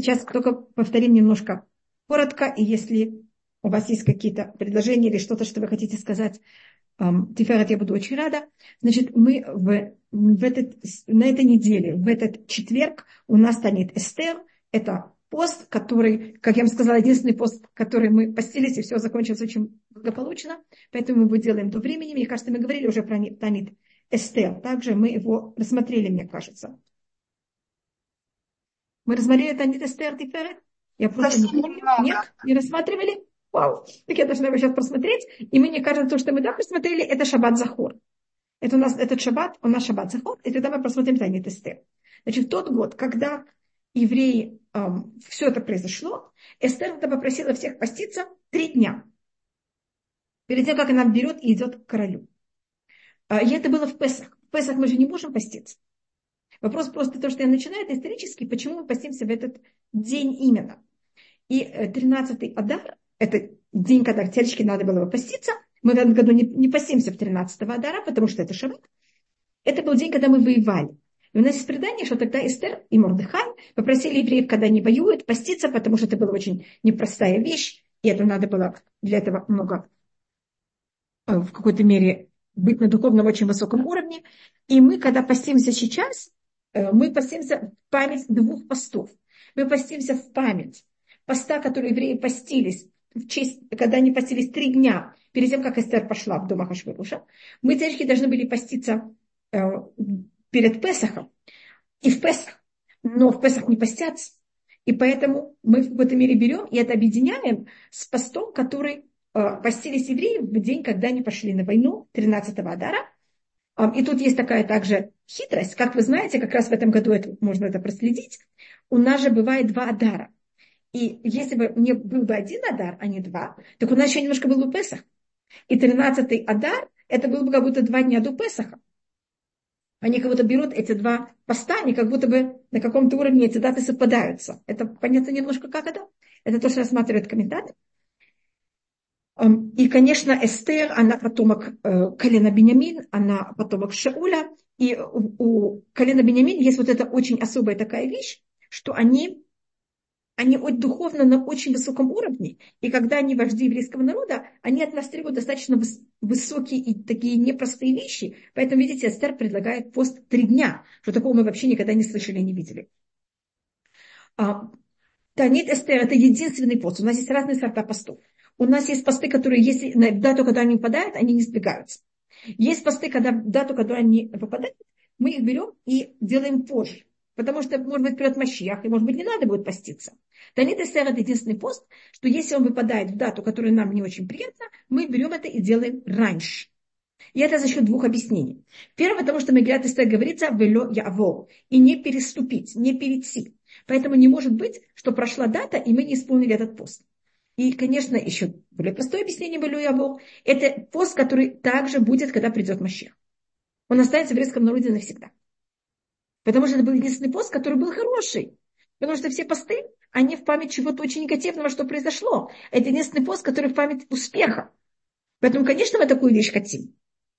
сейчас только повторим немножко коротко, и если у вас есть какие-то предложения или что-то, что вы хотите сказать, Тиферет, я буду очень рада. Значит, мы на этой неделе, в этот четверг у нас станет Эстер. Это пост, который, как я вам сказала, единственный пост, который мы постились, и все закончилось очень благополучно. Поэтому мы его делаем до времени. Мне кажется, мы говорили уже про Танит Эстер. Также мы его рассмотрели, мне кажется. Мы рассмотрели Танит Эстер, Тиферет? Я просто не помню. Нет, не рассматривали? Вау. Так я должна его сейчас просмотреть. И мне кажется, то, что мы просмотрели, это Шаббат Захор. Это у нас этот Шаббат, у нас Шаббат Захор. И тогда мы просмотрим Танит Эстер. Значит, в тот год, когда евреи, все это произошло, Эстер тогда попросила всех поститься 3 дня. Перед тем, как она берет и идет к королю. И это было в Песах. В Песах мы же не можем поститься. Вопрос просто то, что я начинаю, это исторически, почему мы постимся в этот день именно. И 13-й Адар, это день, когда теоретически надо было бы поститься. Мы в этом году не постимся в 13-го Адара, потому что это Шаббат. Это был день, когда мы воевали. И у нас есть предание, что тогда Эстер и Мордехай попросили евреев, когда они воюют, поститься, потому что это была очень непростая вещь. И это надо было для этого много, в какой-то мере, быть на духовном очень высоком уровне. И мы, когда постимся сейчас, мы постимся в память 2 постов. Мы постимся в память поста, которые евреи постились, в честь, когда они постились 3 дня перед тем, как Эстер пошла в дом Ахашверуша. Мы теоретически должны были поститься перед Песахом и в Песах. Но в Песах не постятся. И поэтому мы в какой-то мере берем и это объединяем с постом, который постились евреи в день, когда они пошли на войну, 13-го Адара. И тут есть такая также хитрость. Как вы знаете, как раз в этом году можно это проследить. У нас же бывает 2 Адара. И если бы мне был бы 1 Адар, а не 2, так у нас еще немножко был бы Песах. И 13-й Адар, это было бы как будто 2 дня до Песаха. Они как будто берут эти 2 поста, они как будто бы на каком-то уровне эти даты совпадаются. Это понятно немножко, как это? Это то, что рассматривает комментатор. И, конечно, Эстер, она потомок колена Биньямин, она потомок Шауля. И у колена Биньямин есть вот эта очень особая такая вещь, что они духовно на очень высоком уровне. И когда они вожди еврейского народа, они от нас требуют достаточно высокие и такие непростые вещи. Поэтому, видите, Эстер предлагает пост 3 дня, что такого мы вообще никогда не слышали и не видели. Танит Эстер – это единственный пост. У нас есть разные сорта постов. У нас есть посты, которые, если на дату, когда они выпадают, они не сдвигаются. Есть посты, когда дату, когда они выпадают, мы их берем и делаем позже. Потому что, может быть, придет Машиах, и, может быть, не надо будет поститься. Танит Эстер – это единственный пост, что если он выпадает в дату, которая нам не очень приятна, мы берем это и делаем раньше. И это за счет 2 объяснений. Первое, потому что Мегилат Эстер говорится «вело явор» и не переступить, не перейти. Поэтому не может быть, что прошла дата, и мы не исполнили этот пост. И, конечно, еще более простое объяснение «вело явор» – это пост, который также будет, когда придет Машиах. Он останется в еврейском народе навсегда. Потому что это был единственный пост, который был хороший. Потому что все посты, они в память чего-то очень негативного, что произошло. Это единственный пост, который в память успеха. Поэтому, конечно, мы такую вещь хотим.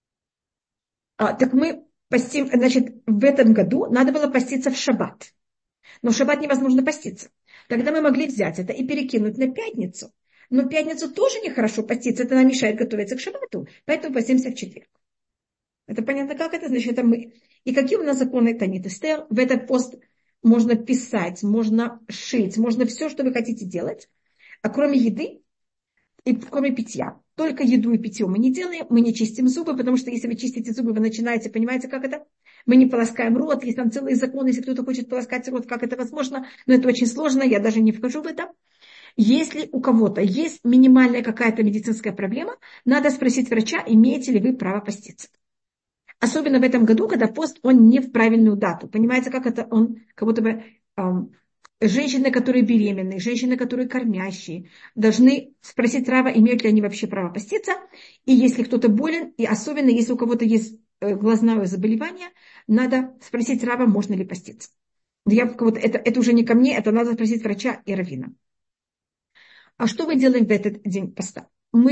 Так мы постим, значит, в этом году надо было поститься в шаббат. Но в шаббат невозможно поститься. Тогда мы могли взять это и перекинуть на пятницу. Но в пятницу тоже нехорошо поститься, это нам мешает готовиться к шаббату. Поэтому постимся в четверг. Это понятно, как это? Значит, это мы. И какие у нас законы Танит Эстер? В этот пост можно писать, можно шить, можно все, что вы хотите делать. А кроме еды и кроме питья. Только еду и питье мы не делаем, мы не чистим зубы, потому что если вы чистите зубы, вы начинаете, понимаете, как это? Мы не полоскаем рот, есть там целые законы, если кто-то хочет полоскать рот, как это возможно, но это очень сложно, я даже не вхожу в это. Если у кого-то есть минимальная какая-то медицинская проблема, надо спросить врача, имеете ли вы право поститься. Особенно в этом году, когда пост, он не в правильную дату. Понимаете, как это? Он как будто бы женщины, которые беременные, женщины, которые кормящие, должны спросить рава, имеют ли они вообще право поститься. И если кто-то болен, и особенно если у кого-то есть глазное заболевание, надо спросить рава, можно ли поститься. Это уже не ко мне, это надо спросить врача и раввина. А что мы делаем в этот день поста?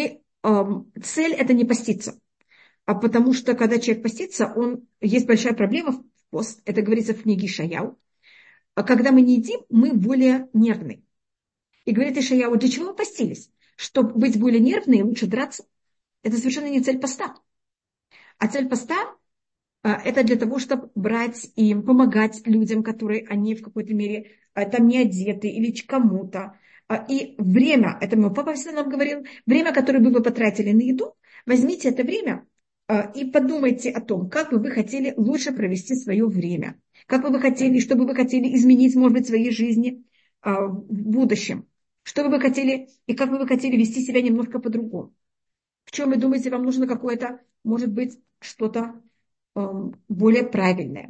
Цель это не поститься. А потому что, когда человек постится, есть большая проблема в пост. Это говорится в книге Ишаяу. когда мы не едим, мы более нервны. И говорит Ишаяу, для чего вы постились? Чтобы быть более нервной, лучше драться. Это совершенно не цель поста. А цель поста это для того, чтобы брать и помогать людям, которые они в какой-то мере там не одеты или кому-то. И время, это мой папа всегда нам говорил, время, которое бы вы потратили на еду, возьмите это время и подумайте о том, как бы вы хотели лучше провести свое время. Как бы вы хотели, что бы вы хотели изменить, может быть, в своей жизни в будущем. Что бы вы хотели, и как бы вы хотели вести себя немножко по-другому. В чем вы думаете, вам нужно какое-то, может быть, что-то более правильное.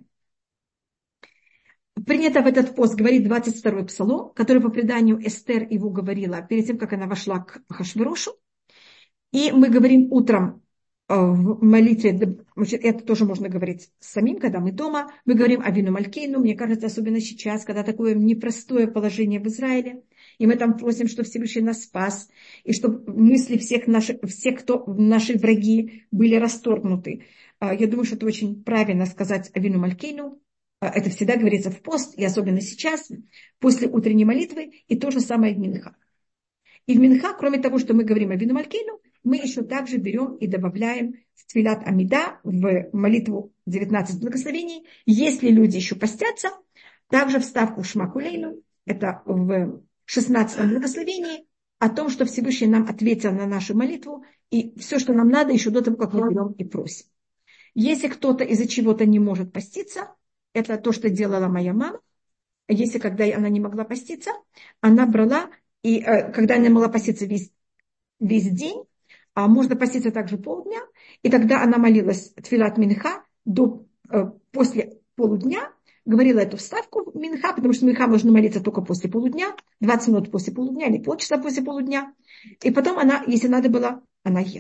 Принято в этот пост говорить 22-й псалом, который по преданию Эстер его говорила перед тем, как она вошла к Ахашверошу. И мы говорим утром в молитве, это тоже можно говорить самим, когда мы дома, мы говорим Авину Малькейну, мне кажется, особенно сейчас, когда такое непростое положение в Израиле, и мы там просим, чтобы Всевышний нас спас, и чтобы мысли всех, кто наши враги, были расторгнуты. Я думаю, что это очень правильно сказать Авину Малькейну. Это всегда говорится в пост, и особенно сейчас, после утренней молитвы, и то же самое в Минха. И в Минха, кроме того, что мы говорим Авину Малькейну, мы еще также берем и добавляем в Тфилат Амида, в молитву 19 благословений. Если люди еще постятся, также вставку Шма Кулейну, это в 16 благословении, о том, что Всевышний нам ответил на нашу молитву, и все, что нам надо, еще до того, как мы берем и просим. Если кто-то из-за чего-то не может поститься, это то, что делала моя мама. Если когда она не могла поститься, она брала, и когда она не могла поститься весь день, можно поститься также полдня, и тогда она молилась Тфилат Минха после полудня, говорила эту вставку Минха, потому что Минха можно молиться только после полудня, 20 минут после полудня или полчаса после полудня, и потом она, если надо было, она ела.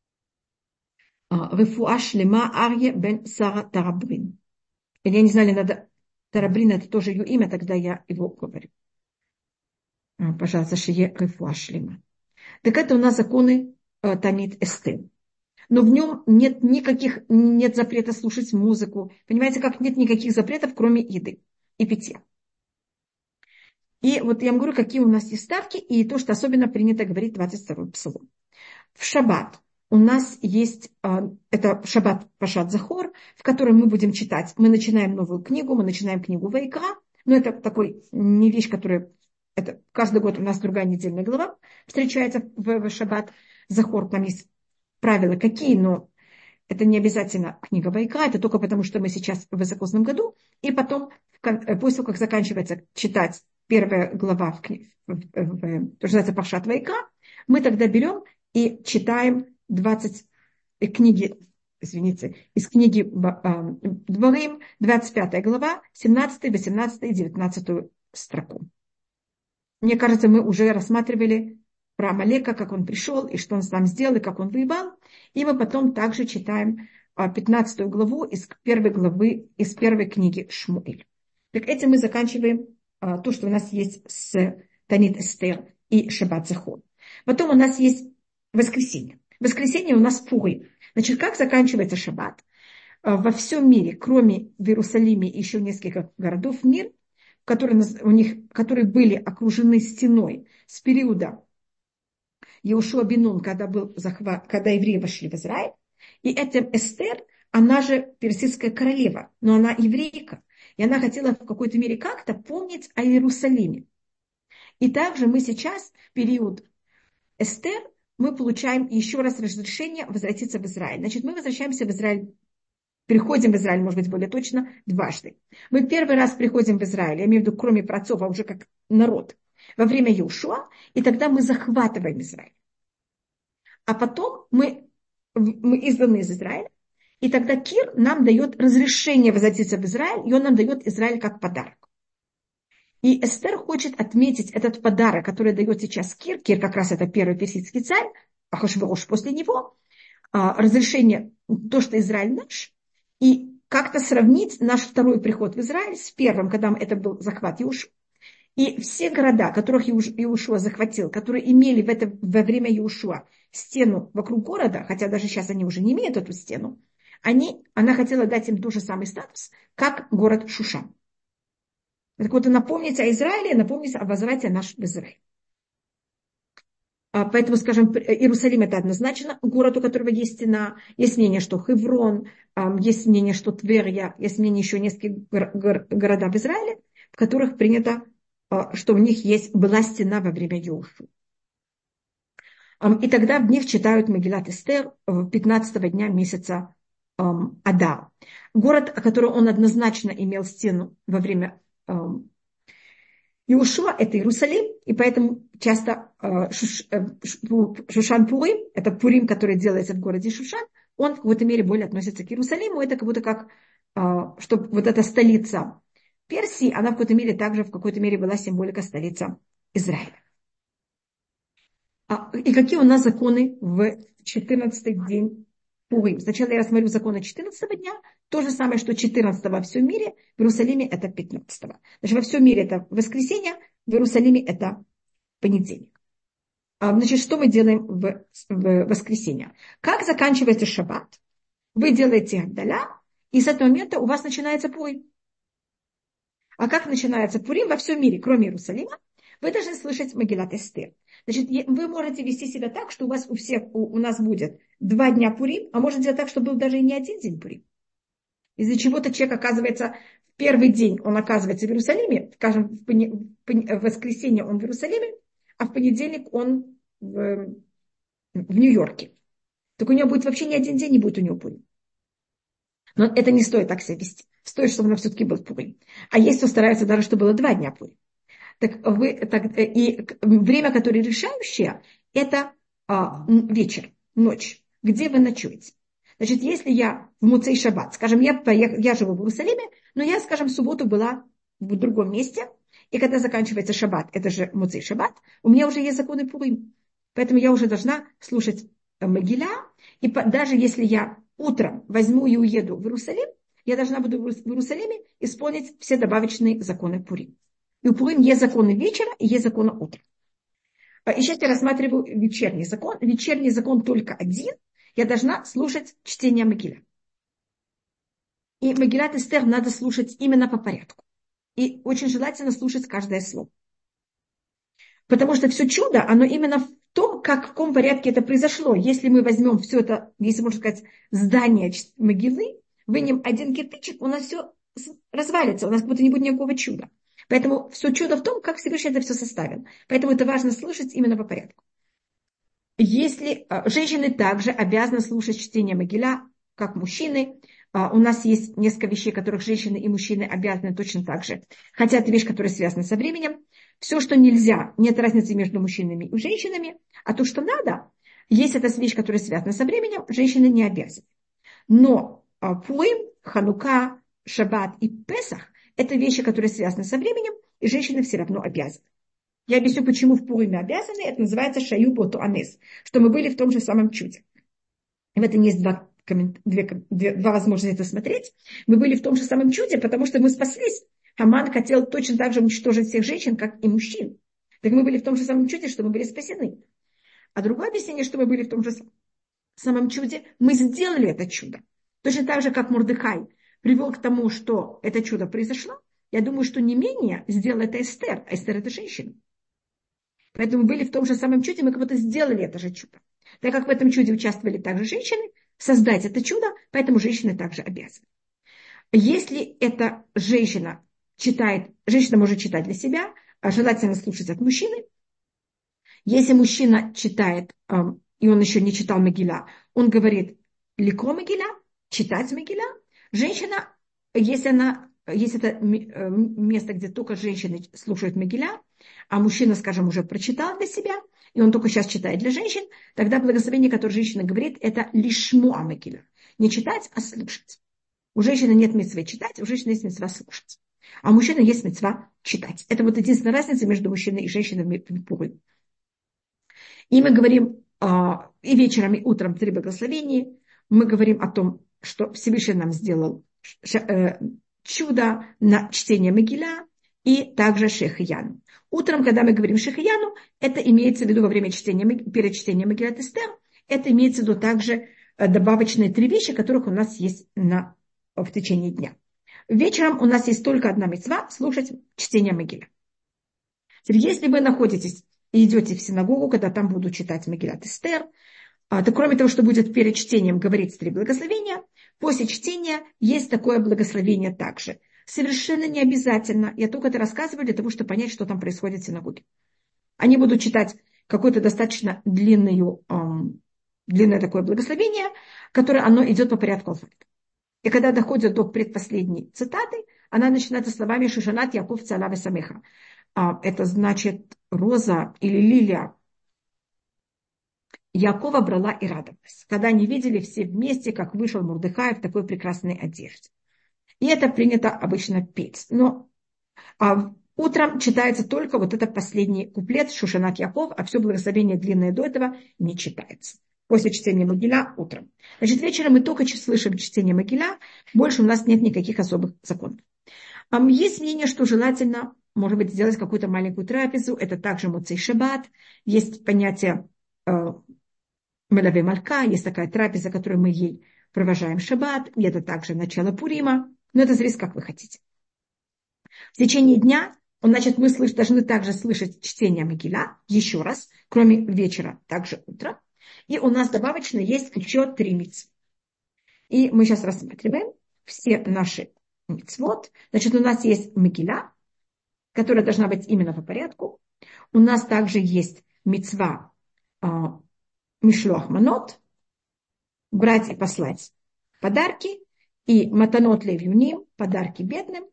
Рефуа шлема Арье бен Сара Тарабрин. Или я не знаю, надо Тарабрин, это тоже ее имя, тогда я его говорю. Пожалуйста, шие рефуа шлема. Так это у нас законы Тамид Эстер. Но в нем нет запрета слушать музыку. Понимаете, как нет никаких запретов, кроме еды и питья. И вот я вам говорю, какие у нас есть ставки, и то, что особенно принято говорить 22-й псалом. В шаббат у нас есть, это шаббат Пашат Захор, в котором мы будем читать. Мы начинаем новую книгу, мы начинаем книгу Вайкра, но это такой не вещь, которая, это каждый год у нас другая недельная глава встречается в шаббат Захор, там есть правила какие, но это не обязательно книга Вайкра, это только потому, что мы сейчас в высокосном году, и потом, после того, как заканчивается читать первая глава, то, что называется Пашат Вайкра, мы тогда берем и читаем 20 книги, извините, из книги Дворим, 25 глава, 17, 18 и 19 строку. Мне кажется, мы уже рассматривали про Амалека, как он пришел, и что он там сделал, и как он воевал. И мы потом также читаем 15 главу из первой книги Шмуэль. Так этим мы заканчиваем то, что у нас есть с Танит Эстер и Шаббат Захор. Потом у нас есть воскресенье. Воскресенье у нас Пурим. Значит, как заканчивается Шаббат? Во всем мире, кроме в Иерусалиме и еще нескольких городов, мир, которые были окружены стеной с периода Йошуа бен Нун, когда был захват, когда евреи вошли в Израиль. И эта Эстер, она же персидская королева, но она еврейка. И она хотела в какой-то мере как-то помнить о Иерусалиме. И также мы сейчас, в период Эстер, мы получаем еще раз разрешение возвратиться в Израиль. Значит, мы возвращаемся в Израиль, приходим в Израиль, может быть, более точно, дважды. Мы первый раз приходим в Израиль, я имею в виду, кроме праотцов, а уже как народ, во время Йошуа, и тогда мы захватываем Израиль. А потом мы изгнаны из Израиля, и тогда Кир нам дает разрешение возвратиться в Израиль, и он нам дает Израиль как подарок. И Эстер хочет отметить этот подарок, который дает сейчас Кир. Кир как раз это первый персидский царь, Ахашверош после него. Разрешение, то, что Израиль наш, и как-то сравнить наш второй приход в Израиль с первым, когда это был захват Иошуа. И все города, которых Иошуа захватил, которые имели во время Иошуа стену вокруг города, хотя даже сейчас они уже не имеют эту стену, она хотела дать им тот же самый статус, как город Шушан. Так вот, напомнить о Израиле, напомнить о возврате наш в Израиль. Поэтому, скажем, Иерусалим это однозначно город, у которого есть стена. Есть мнение, что Хеврон, есть мнение, что Тверья, есть мнение еще нескольких города в Израиле, в которых принято, что у них была стена во время Йошуа. И тогда в них читают Мегилат Эстер 15-го дня месяца Адар. Город, который он однозначно имел стену во время Йошуа, это Иерусалим, и поэтому часто Шушан Пурим, это Пурим, который делается в городе Шушан, он в какой-то мере более относится к Иерусалиму. Это как будто как, чтобы вот эта столица Персии, она в какой-то мере также в какой-то мере была символика столица Израиля. И какие у нас законы в 14-й день Пурим? Сначала я рассмотрю законы 14-го дня. То же самое, что 14-го во всем мире, в Иерусалиме это 15-го. Значит, во всем мире это воскресенье, в Иерусалиме это понедельник. Значит, что мы делаем в воскресенье? Как заканчивается шаббат? Вы делаете Авдаля, и с этого момента у вас начинается Пурим. А как начинается Пурим во всем мире, кроме Иерусалима? Вы должны слышать Мегилат Эстер. Значит, вы можете вести себя так, что у вас у нас будет 2 дня Пурим, а можно делать так, чтобы был даже и не 1 день Пурим. Из-за чего-то человек оказывается в первый день, он оказывается в Иерусалиме, скажем, в воскресенье он в Иерусалиме, а в понедельник он в Нью-Йорке. Так у него будет вообще ни 1 день, не будет у него Пурим. Но это не стоит так себя вести. Стоит, чтобы у нас все-таки был Пурим. А есть кто старается даже, чтобы было 2 дня Пурим. И время, которое решающее, это вечер, ночь, где вы ночуете. Значит, если я в Муцей Шаббат, скажем, я живу в Иерусалиме, но я, скажем, в субботу была в другом месте, и когда заканчивается Шаббат, это же Муцей Шаббат, у меня уже есть законы Пурим. Поэтому я уже должна слушать Мегиля, и даже если я утром возьму и уеду в Иерусалим, я должна буду в Иерусалиме исполнить все добавочные законы Пурим. И у Пурим есть законы вечера и есть законы утра. И сейчас я рассматриваю вечерний закон. Вечерний закон только один. Я должна слушать чтение Мегиля. И Мегилат Эстер надо слушать именно по порядку. И очень желательно слушать каждое слово. Потому что все чудо, оно именно в том, в каком порядке это произошло. Если мы возьмем все это, если можно сказать, здание Мегилы, вынем 1 кирпичик, у нас все развалится, у нас как будто не будет никакого чуда. Поэтому все чудо в том, как Всевышний это все составил. Поэтому это важно слушать именно по порядку. Если женщины также обязаны слушать чтение Мегиля, как мужчины, у нас есть несколько вещей, которых женщины и мужчины обязаны точно так же. Хотя это вещь, которая связана со временем. Все, что нельзя, нет разницы между мужчинами и женщинами. А то, что надо, есть эта вещь, которая связана со временем, женщины не обязаны. Но Пурим, Ханука, Шаббат и Песах – это вещи, которые связаны со временем, и женщины все равно обязаны. Я объясню, почему в Пуриме обязаны. Это называется шаю боту анес, что мы были в том же самом чуде. И в этом есть два возможности это смотреть. Мы были в том же самом чуде, потому что мы спаслись. Хаман хотел точно так же уничтожить всех женщин, как и мужчин. Так мы были в том же самом чуде, что мы были спасены. А другое объяснение, что мы были в том же самом чуде, мы сделали это чудо. Точно так же, как Мордехай привел к тому, что это чудо произошло, я думаю, что не менее сделал это Эстер, а Эстер – это женщина. Поэтому мы были в том же самом чуде, мы как будто сделали это же чудо. Так как в этом чуде участвовали также женщины, создать это чудо, поэтому женщины также обязаны. Если эта женщина читает, женщина может читать для себя, а желательно слушать от мужчины. Если мужчина читает, и он еще не читал Мегиля, он говорит лико Мегиля, читать Мегиля. Женщина, если это место, где только женщины слушают Мегиля, а мужчина, скажем, уже прочитал для себя, и он только сейчас читает для женщин, тогда благословение, которое женщина говорит, это лишмо Мегиля. Не читать, а слушать. У женщины нет мицвы читать, у женщины есть мицва слушать. А у мужчины есть мицва читать. Это вот единственная разница между мужчиной и женщиной в Пурим. И мы говорим и вечером, и утром 3 благословения. Мы говорим о том, что Всевышний нам сделал чудо на чтение Мегиля и также Шехияну. Утром, когда мы говорим Шехияну, это имеется в виду во время чтения, перед чтением Мегилат Эстер, это имеется в виду также добавочные 3 вещи, которых у нас есть в течение дня. Вечером у нас есть только одна мицва — слушать чтение Мегилля. Теперь, если вы находитесь и идете в синагогу, когда там будут читать Мегилат Эстер, то кроме того, что будет перед чтением говорить 3 благословения, после чтения есть такое благословение также. Совершенно не обязательно. Я только это рассказываю для того, чтобы понять, что там происходит в синагоге. Они будут читать какое-то достаточно длинное такое благословение, которое оно идет по порядку алфавита. И когда доходит до предпоследней цитаты, она начинается словами «Шушанат Яков Цалаве Самеха». Это значит роза или лилия Якова брала и радовалась, когда они видели все вместе, как вышел Мордехай в такой прекрасной одежде. И это принято обычно петь. Но утром читается только вот этот последний куплет Шушанат Яков, а все благословение длинное до этого не читается. После чтения Мегилля утром. Значит, вечером мы только слышим чтение Мегилля, больше у нас нет никаких особых законов. Есть мнение, что желательно, может быть, сделать какую-то маленькую трапезу. Это также Моцей Шаббат. Есть понятие Мелаве Малька, есть такая трапеза, которую мы ей провожаем Шаббат. И это также начало Пурима. Но это зависит, как вы хотите. В течение дня, значит, мы должны также слышать чтение Мегилля еще раз, кроме вечера, также утром. И у нас добавочно есть еще 3 мицвы. И мы сейчас рассматриваем все наши мицвот. Значит, у нас есть Мегилля, которая должна быть именно по порядку. У нас также есть мицва Мишлох Манот, брать и послать подарки, и Матанот Левюним, подарки бедным.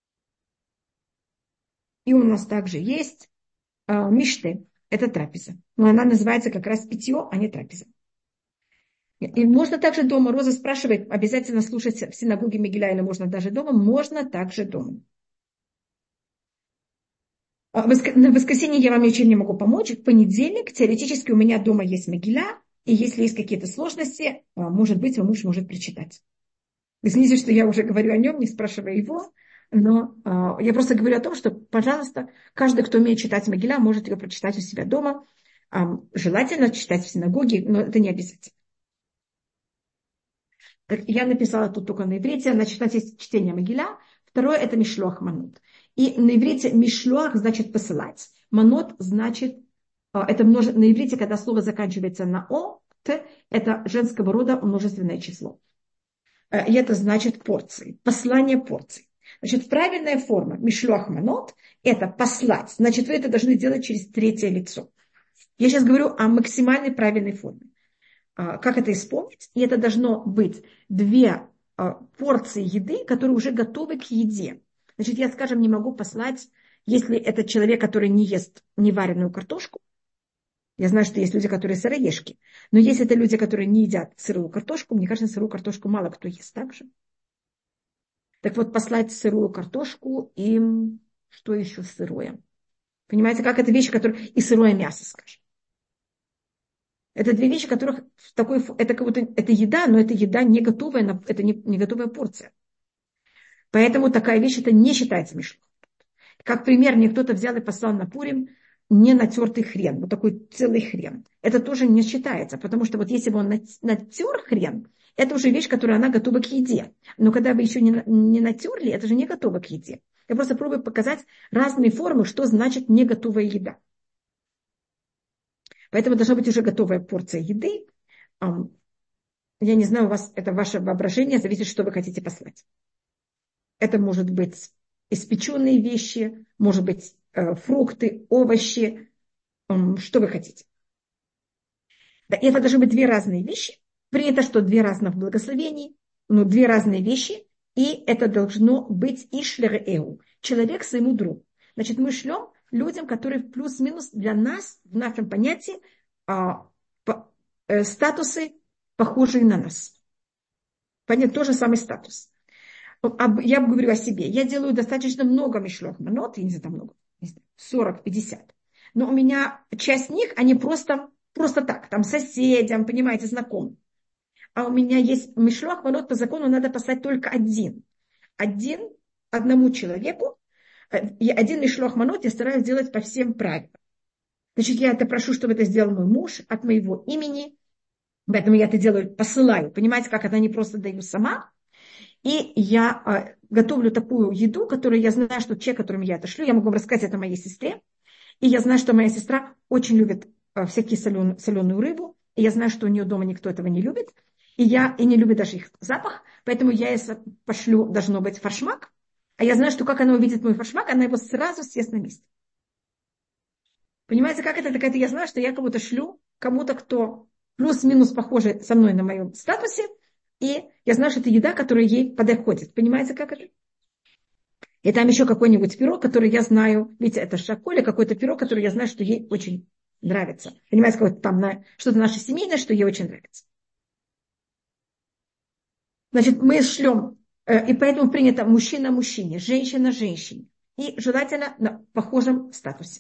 И у нас также есть Миште, это трапеза. Но она называется как раз питье, а не трапеза. И можно также дома. Роза спрашивает, обязательно слушать в синагоге Мегилля или можно даже дома? Можно также дома. На воскресенье я вам ничем не могу помочь. В понедельник теоретически у меня дома есть Мегилля. И если есть какие-то сложности, может быть, мой муж может прочитать. Извините, что я уже говорю о нем, не спрашивая его. Но я просто говорю о том, что, пожалуйста, каждый, кто умеет читать Мегилля, может ее прочитать у себя дома. Желательно читать в синагоге, но это не обязательно. Так, я написала тут только на иврите. Значит, у нас есть чтение Мегилля. Второе – это Мишлох Манот. И на иврите Мишлох значит посылать. Манот значит, это на иврите, когда слово заканчивается на О, Т, это женского рода множественное число. И это значит порции, послание порций. Значит, правильная форма Мишлох Манот – это послать. Значит, вы это должны делать через третье лицо. Я сейчас говорю о максимальной правильной форме. Как это исполнить? И это должно быть 2 порции еды, которые уже готовы к еде. Значит, я, скажем, не могу послать, если это человек, который не ест невареную картошку. Я знаю, что есть люди, которые сыроежки. Но если это люди, которые не едят сырую картошку, мне кажется, сырую картошку мало кто ест так же. Так вот, послать сырую картошку и что еще сырое? Понимаете, как это вещи, которые... И сырое мясо, скажем. Это 2 вещи, которых это как будто это еда, но это еда не готовая, это не готовая порция. Поэтому такая вещь это не считается мишлох. Как пример, мне кто-то взял и послал на Пурим не натертый хрен, вот такой целый хрен. Это тоже не считается, потому что вот если бы он натер хрен, это уже вещь, которая она готова к еде. Но когда вы еще не натерли, это же не готово к еде. Я просто пробую показать разные формы, что значит не готовая еда. Поэтому должна быть уже готовая порция еды. Я не знаю, у вас это ваше воображение, зависит, что вы хотите послать. Это может быть испеченные вещи, может быть фрукты, овощи, что вы хотите. Да, и это должны быть 2 разные вещи. Принято, что 2 разных благословений, но 2 разные вещи, и это должно быть ишлереэу, человек своему другу. Значит, мы шлем людям, которые плюс-минус для нас, в нашем понятии, статусы, похожие на нас. Понятно, тот же самый статус. Я говорю о себе. Я делаю достаточно много мишлох манот, я не знаю, там много, 40-50. Но у меня часть них, они просто так, там соседям, понимаете, знакомым. А у меня есть мишлох манот, по закону надо послать только одному человеку. И 1 мишлох манот я стараюсь делать по всем правилам. Значит, я это прошу, чтобы это сделал мой муж от моего имени. Поэтому я это делаю, посылаю. Понимаете, как это не просто даю сама. И я готовлю такую еду, которую я знаю, что человек, которому я это шлю, я могу вам рассказать это моей сестре. И я знаю, что моя сестра очень любит всякие соленую рыбу. И я знаю, что у нее дома никто этого не любит. И не любит даже их запах. Поэтому я ей пошлю, должно быть, форшмак. А я знаю, что как она увидит мой форшмак, она его сразу съест на месте. Понимаете, как это? Так это я знаю, что я кому-то шлю, кому-то, кто плюс-минус похожий со мной на моем статусе. И я знаю, что это еда, которая ей подходит. Понимаете, как это? И там еще какой-нибудь пирог, который я знаю, видите, это шаколя, какой-то пирог, который я знаю, что ей очень нравится. Понимаете, какое-то там что-то наше семейное, что ей очень нравится. Значит, мы шлем, и поэтому принято мужчина мужчине, женщина женщине. И желательно на похожем статусе.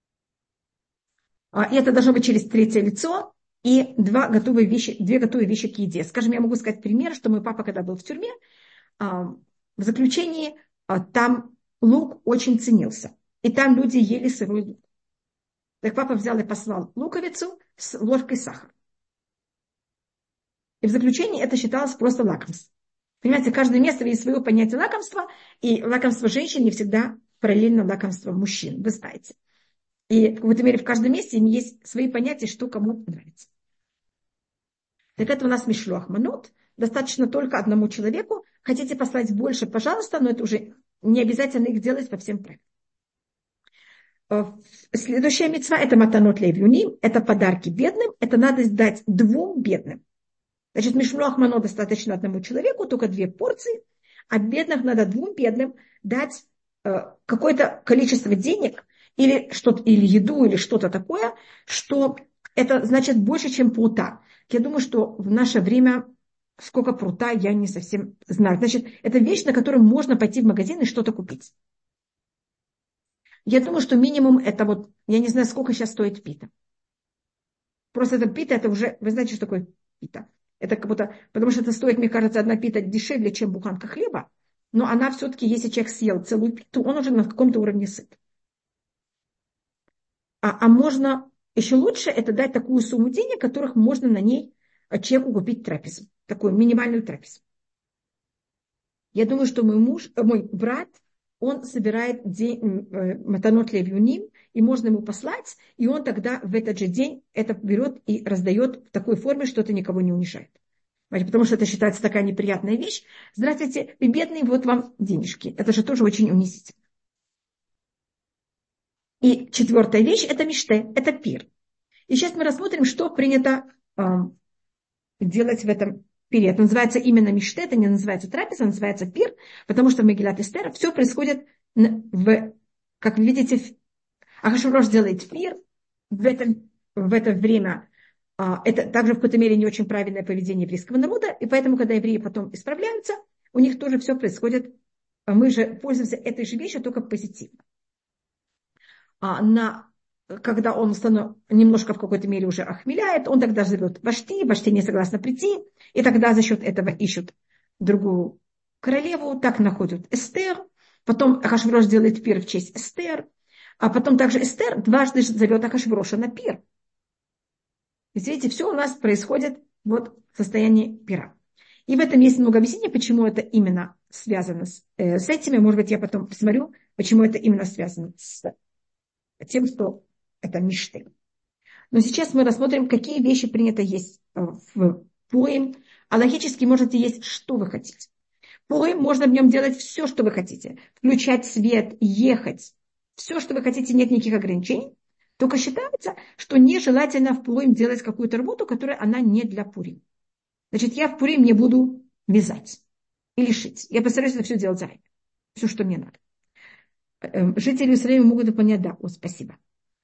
И это должно быть через третье лицо и две готовые вещи к еде. Скажем, я могу сказать пример, что мой папа, когда был в тюрьме, в заключении там лук очень ценился. И там люди ели сырой лук. Так папа взял и послал луковицу с ложкой сахара. И в заключении это считалось просто лакомством. Понимаете, каждое место есть свое понятие лакомства, и лакомство женщин не всегда параллельно лакомству мужчин, вы знаете. И в какой-то мере в каждом месте есть свои понятия, что кому нравится. Так это у нас мишлох манот. Достаточно только одному человеку. Хотите послать больше, пожалуйста, но это уже не обязательно их делать по всем правилам. Следующая мицва – это матанот левюним, это подарки бедным, это надо дать 2 бедным. Значит, мишлох манот достаточно одному человеку, только 2 порции, а бедных надо 2 бедным дать какое-то количество денег или что-то, или еду, или что-то такое, что это значит больше, чем прута. Я думаю, что в наше время сколько прута, я не совсем знаю. Значит, это вещь, на которую можно пойти в магазин и что-то купить. Я думаю, что минимум это вот, я не знаю, сколько сейчас стоит пита. Просто это пита, это уже, вы знаете, что такое пита? Это как будто, потому что это стоит, мне кажется, одна пита дешевле, чем буханка хлеба, но она все-таки, если человек съел целую питу, он уже на каком-то уровне сыт. А можно еще лучше это дать такую сумму денег, которых можно на ней человеку купить трапезу, такую минимальную трапезу. Я думаю, что мой брат, он собирает матанот левюним, и можно ему послать, и он тогда в этот же день это берет и раздает в такой форме, что это никого не унижает. Потому что это считается такая неприятная вещь. Здравствуйте, вы бедный, вот вам денежки. Это же тоже очень унизительно. И 4-я вещь – это миште, это пир. И сейчас мы рассмотрим, что принято делать в этом пире. Это называется именно миште, это не называется трапеза, называется пир, потому что в Мегилат Эстер все происходит, как вы видите, Ахашвирош делает пир, в это время это также в какой-то мере не очень правильное поведение еврейского народа, и поэтому, когда евреи потом исправляются, у них тоже все происходит, мы же пользуемся этой же вещью, только позитивно. Когда он немножко в какой-то мере уже охмеляет, он тогда зовет Вашти не согласна прийти, и тогда за счет этого ищут другую королеву, так находят Эстер, потом Ахашвирош делает пир в честь Эстер, а потом также Эстер дважды зовет Ахашвироша на пир. Видите, все у нас происходит вот в состоянии пира. И в этом есть много объяснений, почему это именно связано с этими. Может быть, я потом посмотрю, почему это именно связано с тем, что это мишты. Но сейчас мы рассмотрим, какие вещи принято есть в Пурим. А логически можете есть, что вы хотите. Пурим можно в нем делать все, что вы хотите. Включать свет, ехать. Все, что вы хотите, нет никаких ограничений. Только считается, что нежелательно в Пурим делать какую-то работу, которая она не для Пурим. Значит, я в Пурим не буду вязать или шить. Я постараюсь это все делать заранее. Все, что мне надо. Жители Иерусалима могут понять, да, спасибо.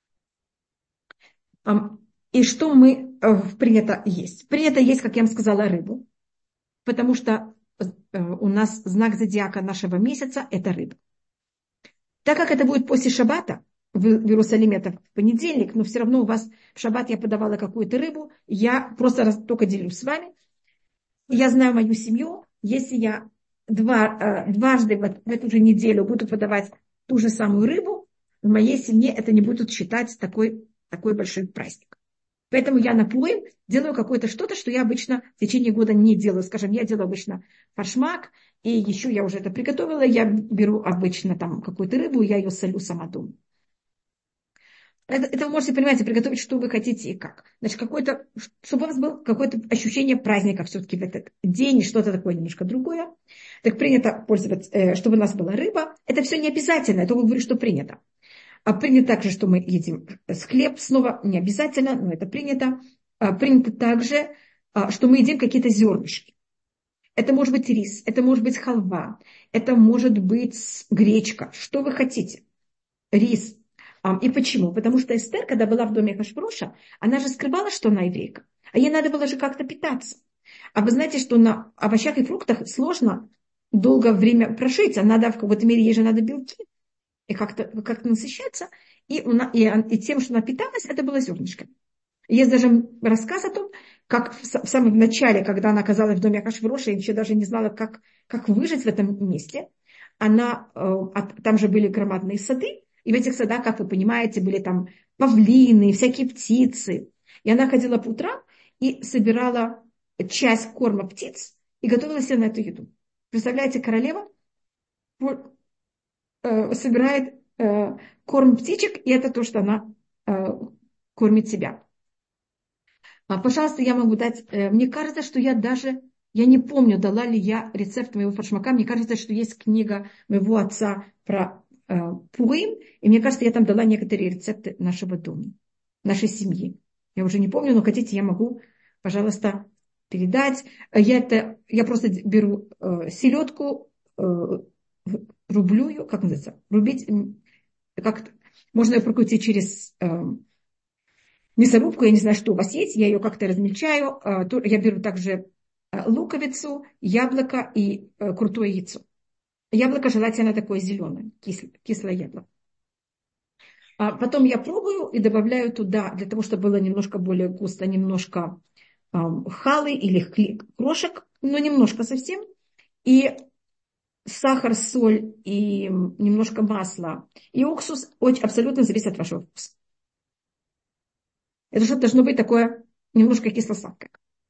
И что мы принято есть? Принято есть, как я вам сказала, рыбу, потому что у нас знак зодиака нашего месяца – это рыба. Так как это будет после шаббата, в Иерусалиме это в понедельник, но все равно у вас в шаббат я подавала какую-то рыбу, я просто только делюсь с вами. Я знаю мою семью, если я дважды в эту же неделю буду подавать ту же самую рыбу, в моей семье это не будут считать такой большой праздник. Поэтому я на Пурим делаю какое-то что-то, что я обычно в течение года не делаю. Скажем, я делаю обычно фаршмак, и еще я уже это приготовила. Я беру обычно там какую-то рыбу, я ее солю сама дома. Это вы можете, понимаете, приготовить, что вы хотите и как. Значит, какое-то, чтобы у вас было какое-то ощущение праздника все-таки в этот день, и что-то такое немножко другое. Так принято пользоваться, чтобы у нас была рыба. Это все не обязательно, это говорю, что принято. А принято также, что мы едим хлеб, снова не обязательно, но это принято. Принято также, что мы едим какие-то зернышки. Это может быть рис, это может быть халва, это может быть гречка, что вы хотите. Рис. И почему? Потому что Эстер, когда была в доме Ахашвероша, она же скрывала, что она еврейка. А ей надо было же как-то питаться. А вы знаете, что на овощах и фруктах сложно долгое время прожить. А надо в какой-то мере, ей же надо белки. И как-то насыщаться. И тем, что она питалась, это было зернышко. Есть даже рассказ о том, как в самом начале, когда она оказалась в доме Ахашвероша, и еще даже не знала, как выжить в этом месте. Там же были громадные сады. И в этих садах, как вы понимаете, были там павлины, всякие птицы. И она ходила по утрам и собирала часть корма птиц и готовила себе на эту еду. Представляете, королева собирает корм птичек, и это то, что она кормит себя. Пожалуйста, я могу дать... Мне кажется, что я не помню, дала ли я рецепт моего фаршмака. Мне кажется, что есть книга моего отца про Пурим, и мне кажется, я там дала некоторые рецепты нашего дома, нашей семьи. Я уже не помню, но хотите, я могу, пожалуйста, передать. Я просто беру селедку, рублю ее, как называется, рубить, можно ее прокрутить через мясорубку, я не знаю, что у вас есть, я ее как-то размельчаю. Я беру также луковицу, яблоко и крутое яйцо. Яблоко желательно такое зеленое, кислое яблоко. Потом я пробую и добавляю туда, для того, чтобы было немножко более густо, немножко халы или крошек, но немножко совсем. И сахар, соль и немножко масла. И уксус абсолютно зависит от вашего вкуса. Это что-то должно быть такое немножко кисло-сладкое.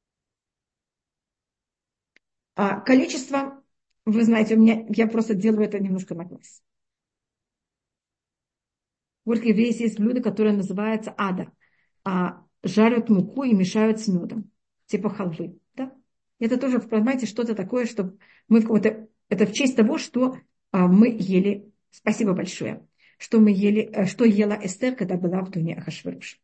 Количество, вы знаете, я просто делаю это немножко на глаз. В евреев есть блюдо, которое называется ада. Жарят муку и мешают с медом. Типа халвы. Да? Это тоже, понимаете, что-то такое, что мы это в честь того, что мы ели. Спасибо большое. Что мы ели, что ела Эстер, когда была в доме Ахашвероша.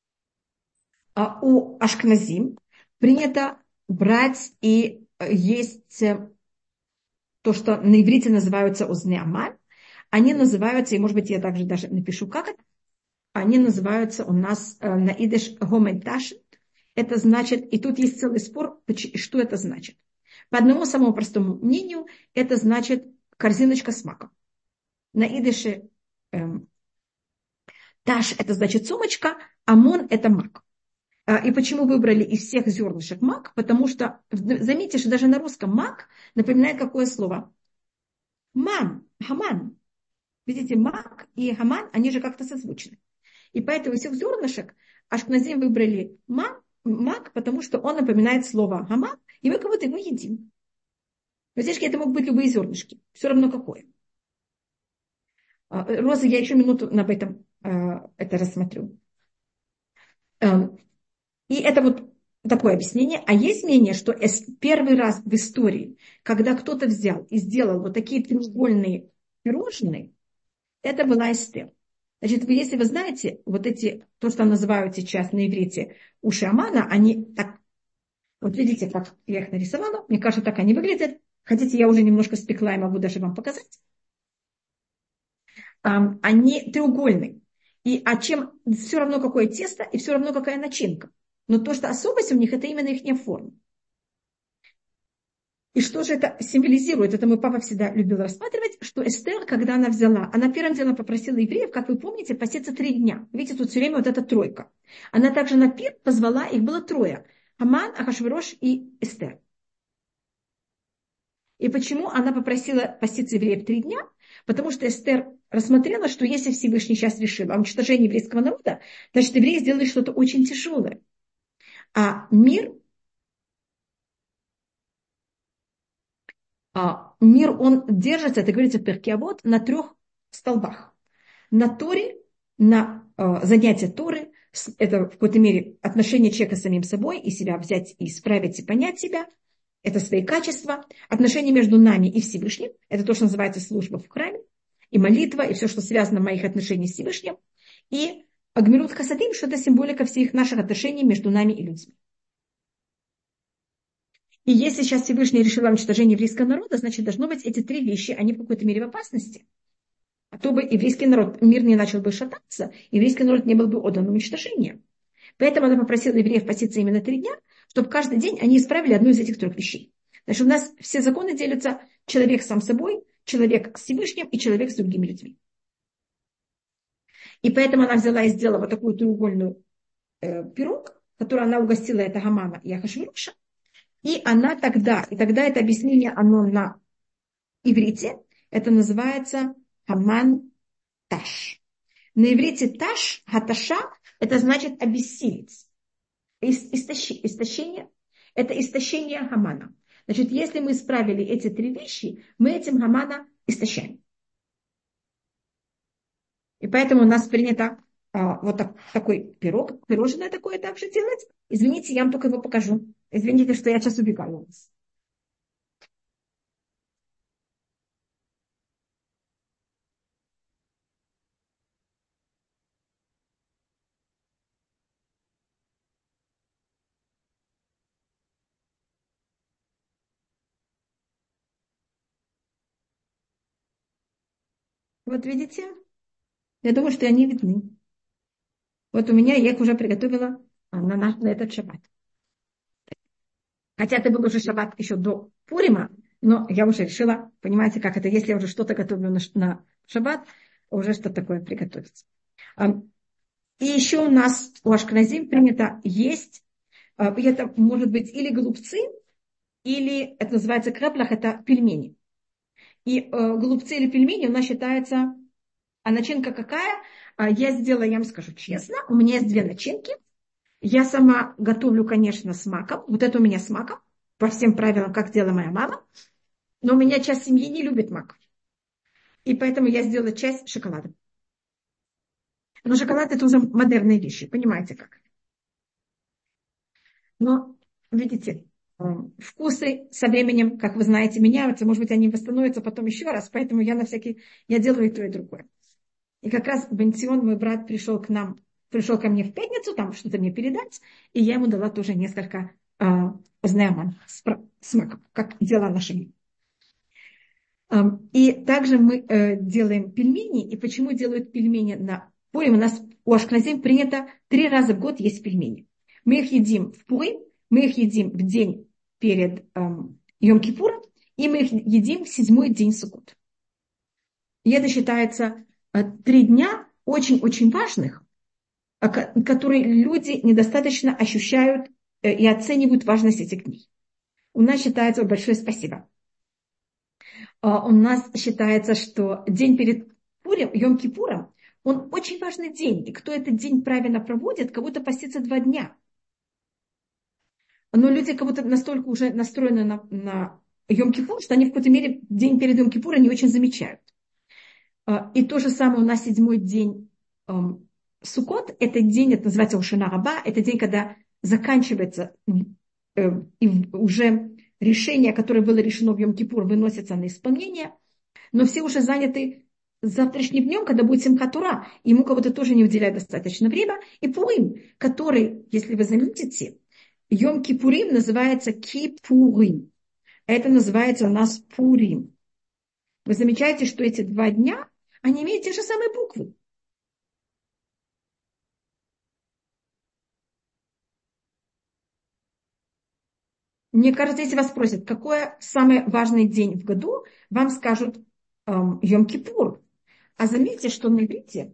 У ашкназим принято брать и есть то, что на иврите называются ознеамаль. Они называются, и может быть я также даже напишу, как это, они называются у нас на идиш гоменташит. Это значит, и тут есть целый спор, что это значит. По одному самому простому мнению, это значит корзиночка с маком. На идише таш это значит сумочка, амон это мак. И почему выбрали из всех зернышек мак? Потому что, заметьте, что даже на русском мак напоминает какое слово? Хаман. Видите, мак и хаман, они же как-то созвучны. И поэтому из всех зернышек ашкназим выбрали мак, потому что он напоминает слово хаман, и мы кого-то его едим. Но здесь это могут быть любые зернышки, все равно какое. Роза, я еще минуту об этом это рассмотрю. И это вот такое объяснение. А есть мнение, что первый раз в истории, когда кто-то взял и сделал вот такие треугольные пирожные, это была Эстер. Значит, если вы знаете, вот эти, то, что называют сейчас на иврите уши Амана, они так, вот видите, как я их нарисовала, мне кажется, так они выглядят. Хотите, я уже немножко спекла и могу даже вам показать. Они треугольные. Чем все равно какое тесто и все равно какая начинка. Но то, что особость у них, это именно их форма. И что же это символизирует? Это мой папа всегда любил рассматривать, что Эстер, когда она первым делом попросила евреев, как вы помните, поститься 3 дня. Видите, тут все время вот эта тройка. Она также на пир позвала, их было 3. Аман, Ахашверош и Эстер. И почему она попросила поститься евреев 3 дня? Потому что Эстер рассмотрела, что если Всевышний сейчас решил о уничтожении еврейского народа, значит, евреи сделали что-то очень тяжелое. А мир, он держится, это говорится в Перке Авот, на 3 столбах. На Торе, на занятие Торы, это в какой-то мере отношение человека с самим собой, и себя взять, и исправить, и понять себя, это свои качества. Отношения между нами и Всевышним, это то, что называется служба в храме, и молитва, и все, что связано с моих отношений с Всевышним. И Агмирут Хасадим, что это символика всех наших отношений между нами и людьми. И если сейчас Всевышний решил уничтожение еврейского народа, значит, должно быть эти 3 вещи, они в какой-то мере в опасности. А то бы еврейский народ, мир не начал бы шататься, еврейский народ не был бы отдан уничтожению. Поэтому она попросила евреев поститься именно 3 дня, чтобы каждый день они исправили одну из этих 3 вещей. Значит, у нас все законы делятся: человек сам собой, человек с Всевышним и человек с другими людьми. И поэтому она взяла и сделала вот такую треугольную пирог, которую она угостила это Гамана и Ахашвироша. И тогда это объяснение, оно на иврите, это называется Хаман Таш. На иврите Таш, Хаташа, это значит обессилить. Истощение, это истощение Хамана. Значит, если мы исправили эти 3 вещи, мы этим Хамана истощаем. И поэтому у нас принято такой пирог, пирожное такое также делать. Извините, я вам только его покажу. Извините, что я сейчас убегаю у вас. Вот видите? Я думаю, что они видны. Вот у меня, я их уже приготовила на этот шаббат. Хотя это был уже шаббат еще до Пурима, но я уже решила, понимаете, как это, если я уже что-то готовлю на шаббат, уже что-то такое приготовить. И еще у нас у ашкеназим принято есть, это может быть или голубцы, или это называется краплах, это пельмени. И голубцы или пельмени у нас считается, а начинка какая? Я вам скажу честно, у меня есть 2 начинки. Я сама готовлю, конечно, с маком. Вот это у меня с маком. По всем правилам, как делала моя мама. Но у меня часть семьи не любит мак. И поэтому я сделала часть шоколада. Но шоколад это уже модерные вещи. Понимаете как? Но, видите, вкусы со временем, как вы знаете, меняются. Может быть, они восстановятся потом еще раз. Поэтому я я делаю и то, и другое. И как раз Бенцион, мой брат, пришел ко мне в пятницу, там что-то мне передать, и я ему дала тоже несколько знаман с маком, как дела наши. И также мы делаем пельмени. И почему делают пельмени на Пурим? У нас у ашкеназим принято 3 раза в год есть пельмени. Мы их едим в Пурим, мы их едим в день перед Йом-Кипуром, и мы их едим в 7-й день Суккот. И это считается 3 дня очень-очень важных, которые люди недостаточно ощущают и оценивают важность этих дней. У нас считается, большое спасибо, у нас считается, что день перед Пурим, Йом-Кипуром, он очень важный день. И кто этот день правильно проводит, как будто постится 2 дня. Но люди как будто настолько уже настроены на Йом-Кипур, что они в какой-то мере день перед Йом-Кипуром не очень замечают. И то же самое у нас 7-й день Суккот, это день, это называется Ошана Раба, это день, когда заканчивается, и уже решение, которое было решено в Йом-Кипур, выносится на исполнение, но все уже заняты завтрашним днем, когда будет Симхат Тора, ему кого-то тоже не уделяют достаточно времени, и Пурим, который, если вы заметите, Йом-Кипурим называется Кипурим, это называется у нас Пурим. Вы замечаете, что эти 2 дня, они имеют те же самые буквы. Мне кажется, если вас спросят, какой самый важный день в году, вам скажут Йом-Кипур. А заметьте, что на иврите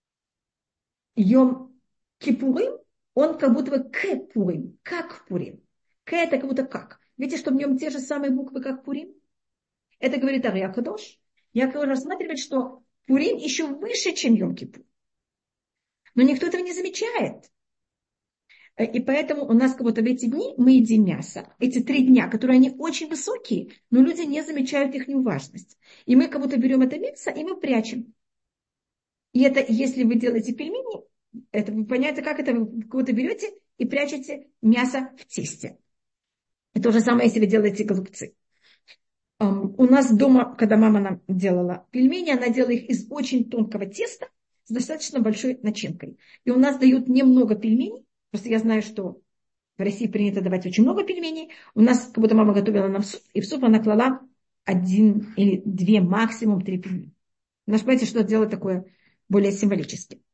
Йом-Кипурим, он как будто бы к Пурим, как Пурим. К это как будто как. Видите, что в нем те же самые буквы, как Пурим? Это говорит Ар Кадош. Яков рассматривает, что Пурим еще выше, чем Йом-Кипур. Но никто этого не замечает. И поэтому у нас как будто в эти дни мы едим мясо. Эти 3 дня, которые они очень высокие, но люди не замечают их важность. И мы как будто берем это мясо и мы прячем. И это, если вы делаете пельмени, это вы понимаете, как это вы кого-то берете и прячете мясо в тесте. И то же самое, если вы делаете голубцы. У нас дома, когда мама нам делала пельмени, она делала их из очень тонкого теста с достаточно большой начинкой. И у нас дают немного пельменей. Просто я знаю, что в России принято давать очень много пельменей. У нас, как будто мама готовила нам суп, и в суп она клала 1 или 2, максимум 3 пельмени. Наш понимаете, что делать такое более символически.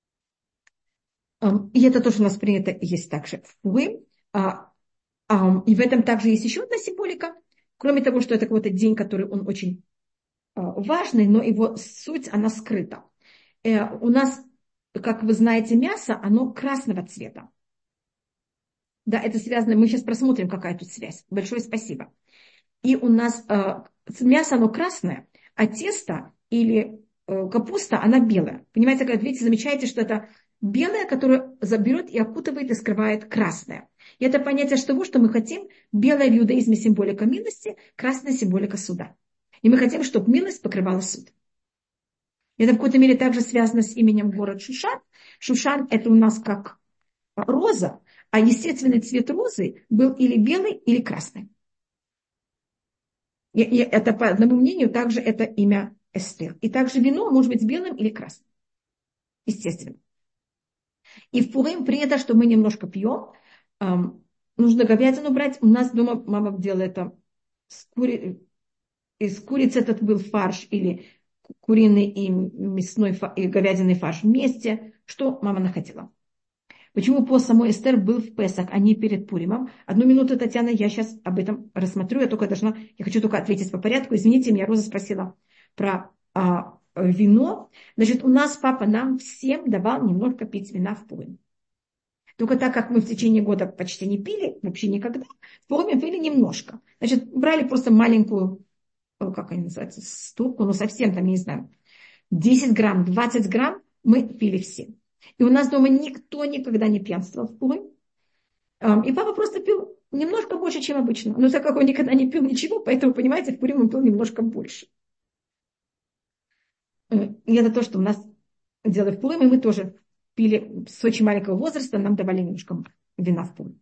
И это тоже у нас принято есть также в Пурим. И в этом также есть еще одна символика. Кроме того, что это какой-то день, который он очень важный, но его суть, она скрыта. У нас, как вы знаете, мясо, оно красного цвета. Да, это связано, мы сейчас просмотрим, какая тут связь. Большое спасибо. И у нас мясо, оно красное, а тесто или капуста, она белая. Понимаете, когда видите, замечаете, что это белое, которое заберет и окутывает и скрывает красное. И это понятие того, что мы хотим. Белое в иудаизме символика милости, красная символика суда. И мы хотим, чтобы милость покрывала суд. Это в какой-то мере также связано с именем город Шушан. Шушан это у нас как роза, а естественный цвет розы был или белый, или красный. И это, по одному мнению, также это имя Эстер. И также вино может быть белым или красным. Естественно. И в Пурим принято, что мы немножко пьем. Нужно говядину брать. У нас дома мама делала это из курицы. Этот был фарш или куриный и мясной и говядиный фарш вместе. Что мама находила. Почему пост самой Эстер был в Песах, а не перед Пуримом? 1 минуту, Татьяна, я сейчас об этом рассмотрю. Я хочу только ответить по порядку. Извините, меня Роза спросила про вино. Значит, у нас папа нам всем давал немножко пить вина в Пурим. Только так как мы в течение года почти не пили, вообще никогда, в Пуриме пили немножко. Значит, брали просто маленькую, как они называются, стопку, ну совсем там, не знаю, 10 грамм, 20 грамм мы пили все. И у нас дома никто никогда не пьянствовал в Пурим. И папа просто пил немножко больше, чем обычно. Но так как он никогда не пил ничего, поэтому, понимаете, в Пурим он пил немножко больше. И это то, что у нас делали в Пурим, и мы тоже пили с очень маленького возраста, нам давали немножко вина в Пурим.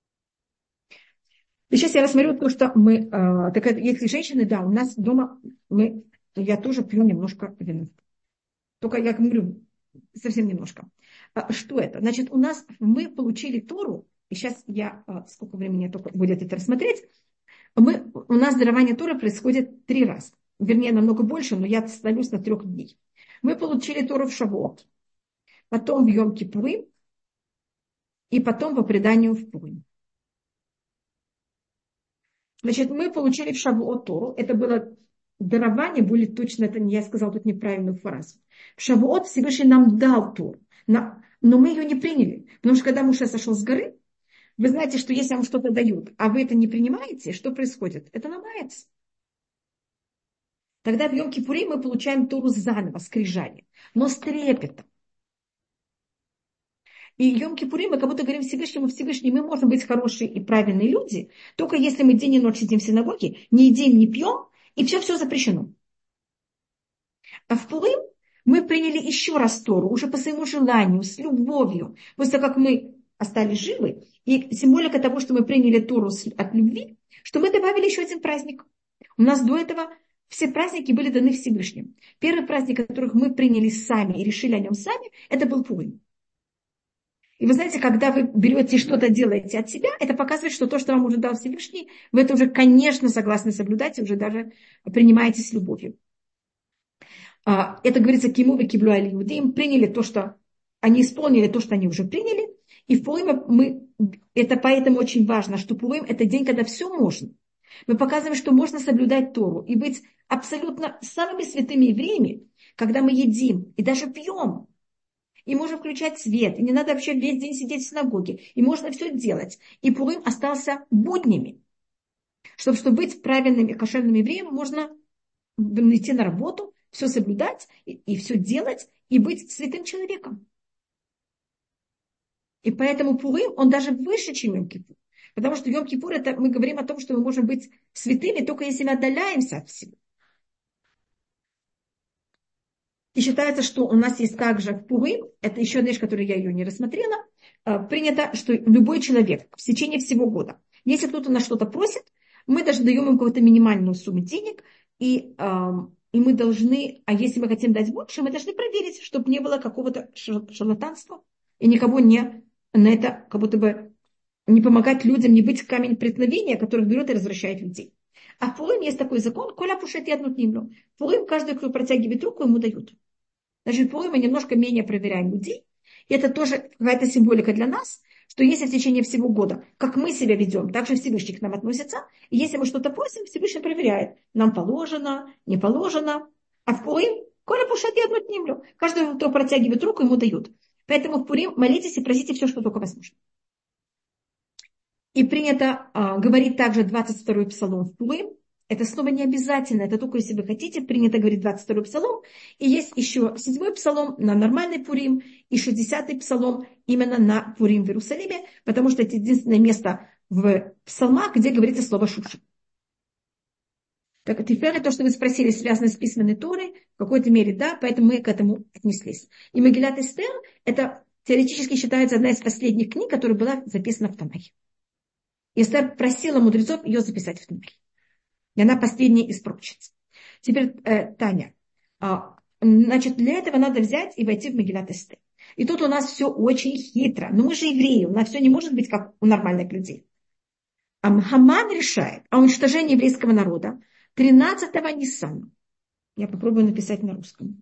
И сейчас я рассмотрю то, что мы... если женщины, да, у нас дома я тоже пью немножко вина. Только я говорю, совсем немножко. Что это? Значит, мы получили Тору, и сейчас сколько времени только будет это рассмотреть, у нас дарование Торы происходит 3 раза. Вернее, намного больше, но я остановлюсь на 3 дней. Мы получили Тору в Шавуот, потом в Йом-Кипурим, и потом по преданию в Пурим. Значит, мы получили в Шавуот Тору, это было дарование, более точно, это я сказала тут неправильную фразу. В Шавуот Всевышний нам дал Тору, но мы ее не приняли. Потому что когда Моше сошел с горы, вы знаете, что если вам что-то дают, а вы это не принимаете, что происходит? Это ломается. Тогда в Йом-Кипуре мы получаем Тору заново, скрижали, но с трепетом. И Йом-Кипуре мы как будто говорим Всевышнему, мы можем быть хорошие и правильные люди, только если мы день и ночь сидим в синагоге, не едим, не пьем, и все запрещено. А в Пурим мы приняли еще раз Тору, уже по своему желанию, с любовью. После того, как мы остались живы, и символика того, что мы приняли Тору от любви, что мы добавили еще один праздник. У нас до этого все праздники были даны Всевышним. Первый праздник, который мы приняли сами и решили о нем сами, это был Пурим. И вы знаете, когда вы берете что-то, делаете от себя, это показывает, что то, что вам уже дал Всевышний, вы это уже, конечно, согласны соблюдать, и уже даже принимаете с любовью. Это говорится, киму и киблю али иудеям, приняли то, что они исполнили, то, что они уже приняли. И в Пурим это поэтому очень важно, что Пурим это день, когда все можно. Мы показываем, что можно соблюдать Тору и быть абсолютно самыми святыми евреями, когда мы едим и даже пьем. И можем включать свет, и не надо вообще весь день сидеть в синагоге. И можно все делать. И Пурим остался буднями. Чтобы быть правильными кошерными евреем, можно идти на работу, все соблюдать и все делать, и быть святым человеком. И поэтому Пурим, он даже выше, чем Йом-Кипур. Потому что Йом-Кипур, это мы говорим о том, что мы можем быть святыми, только если мы отдаляемся от всего. И считается, что у нас есть также в Пурим, это еще одна вещь, которую я ее не рассмотрела, принято, что любой человек в течение всего года, если кто-то нас что-то просит, мы даже даем им какую-то минимальную сумму денег, и мы должны, а если мы хотим дать больше, мы должны проверить, чтобы не было какого-то шарлатанства, и никого не на это, как будто бы не помогать людям, не быть камень преткновения, который берет и развращает людей. А в Пурим есть такой закон, коля пушет и одну нимлю. В Пурим каждый, кто протягивает руку, ему дают. Значит, в Пурим мы немножко менее проверяем людей. И это тоже какая-то символика для нас, что если в течение всего года, как мы себя ведем, так же Всевышний к нам относится. И если мы что-то просим, Всевышний проверяет. Нам положено, не положено. А в Пурим, коля пушет и одну нимлю. Каждый, кто протягивает руку, ему дают. Поэтому в Пурим молитесь и просите все, что только возможно. И принято говорить также 22-й псалом в Пурим. Это снова не обязательно, это только если вы хотите. Принято говорить 22-й псалом. И есть еще 7-й псалом на нормальный Пурим и 60-й псалом именно на Пурим в Иерусалиме, потому что это единственное место в псалмах, где говорится слово «шуши». Так, теперь то, что вы спросили, связано с письменной Торой, в какой-то мере да, поэтому мы к этому отнеслись. И Мегилат Эстер, это теоретически считается одна из последних книг, которая была записана в Танахе. Эстер просила мудрецов ее записать в Танахе. И она последняя из пророчиц. Теперь, Таня, значит, для этого надо взять и войти в Мегилат Эстер. И тут у нас все очень хитро. Но мы же евреи, у нас все не может быть как у нормальных людей. Хаман решает о уничтожении еврейского народа 13-го Ниссана. Я попробую написать на русском.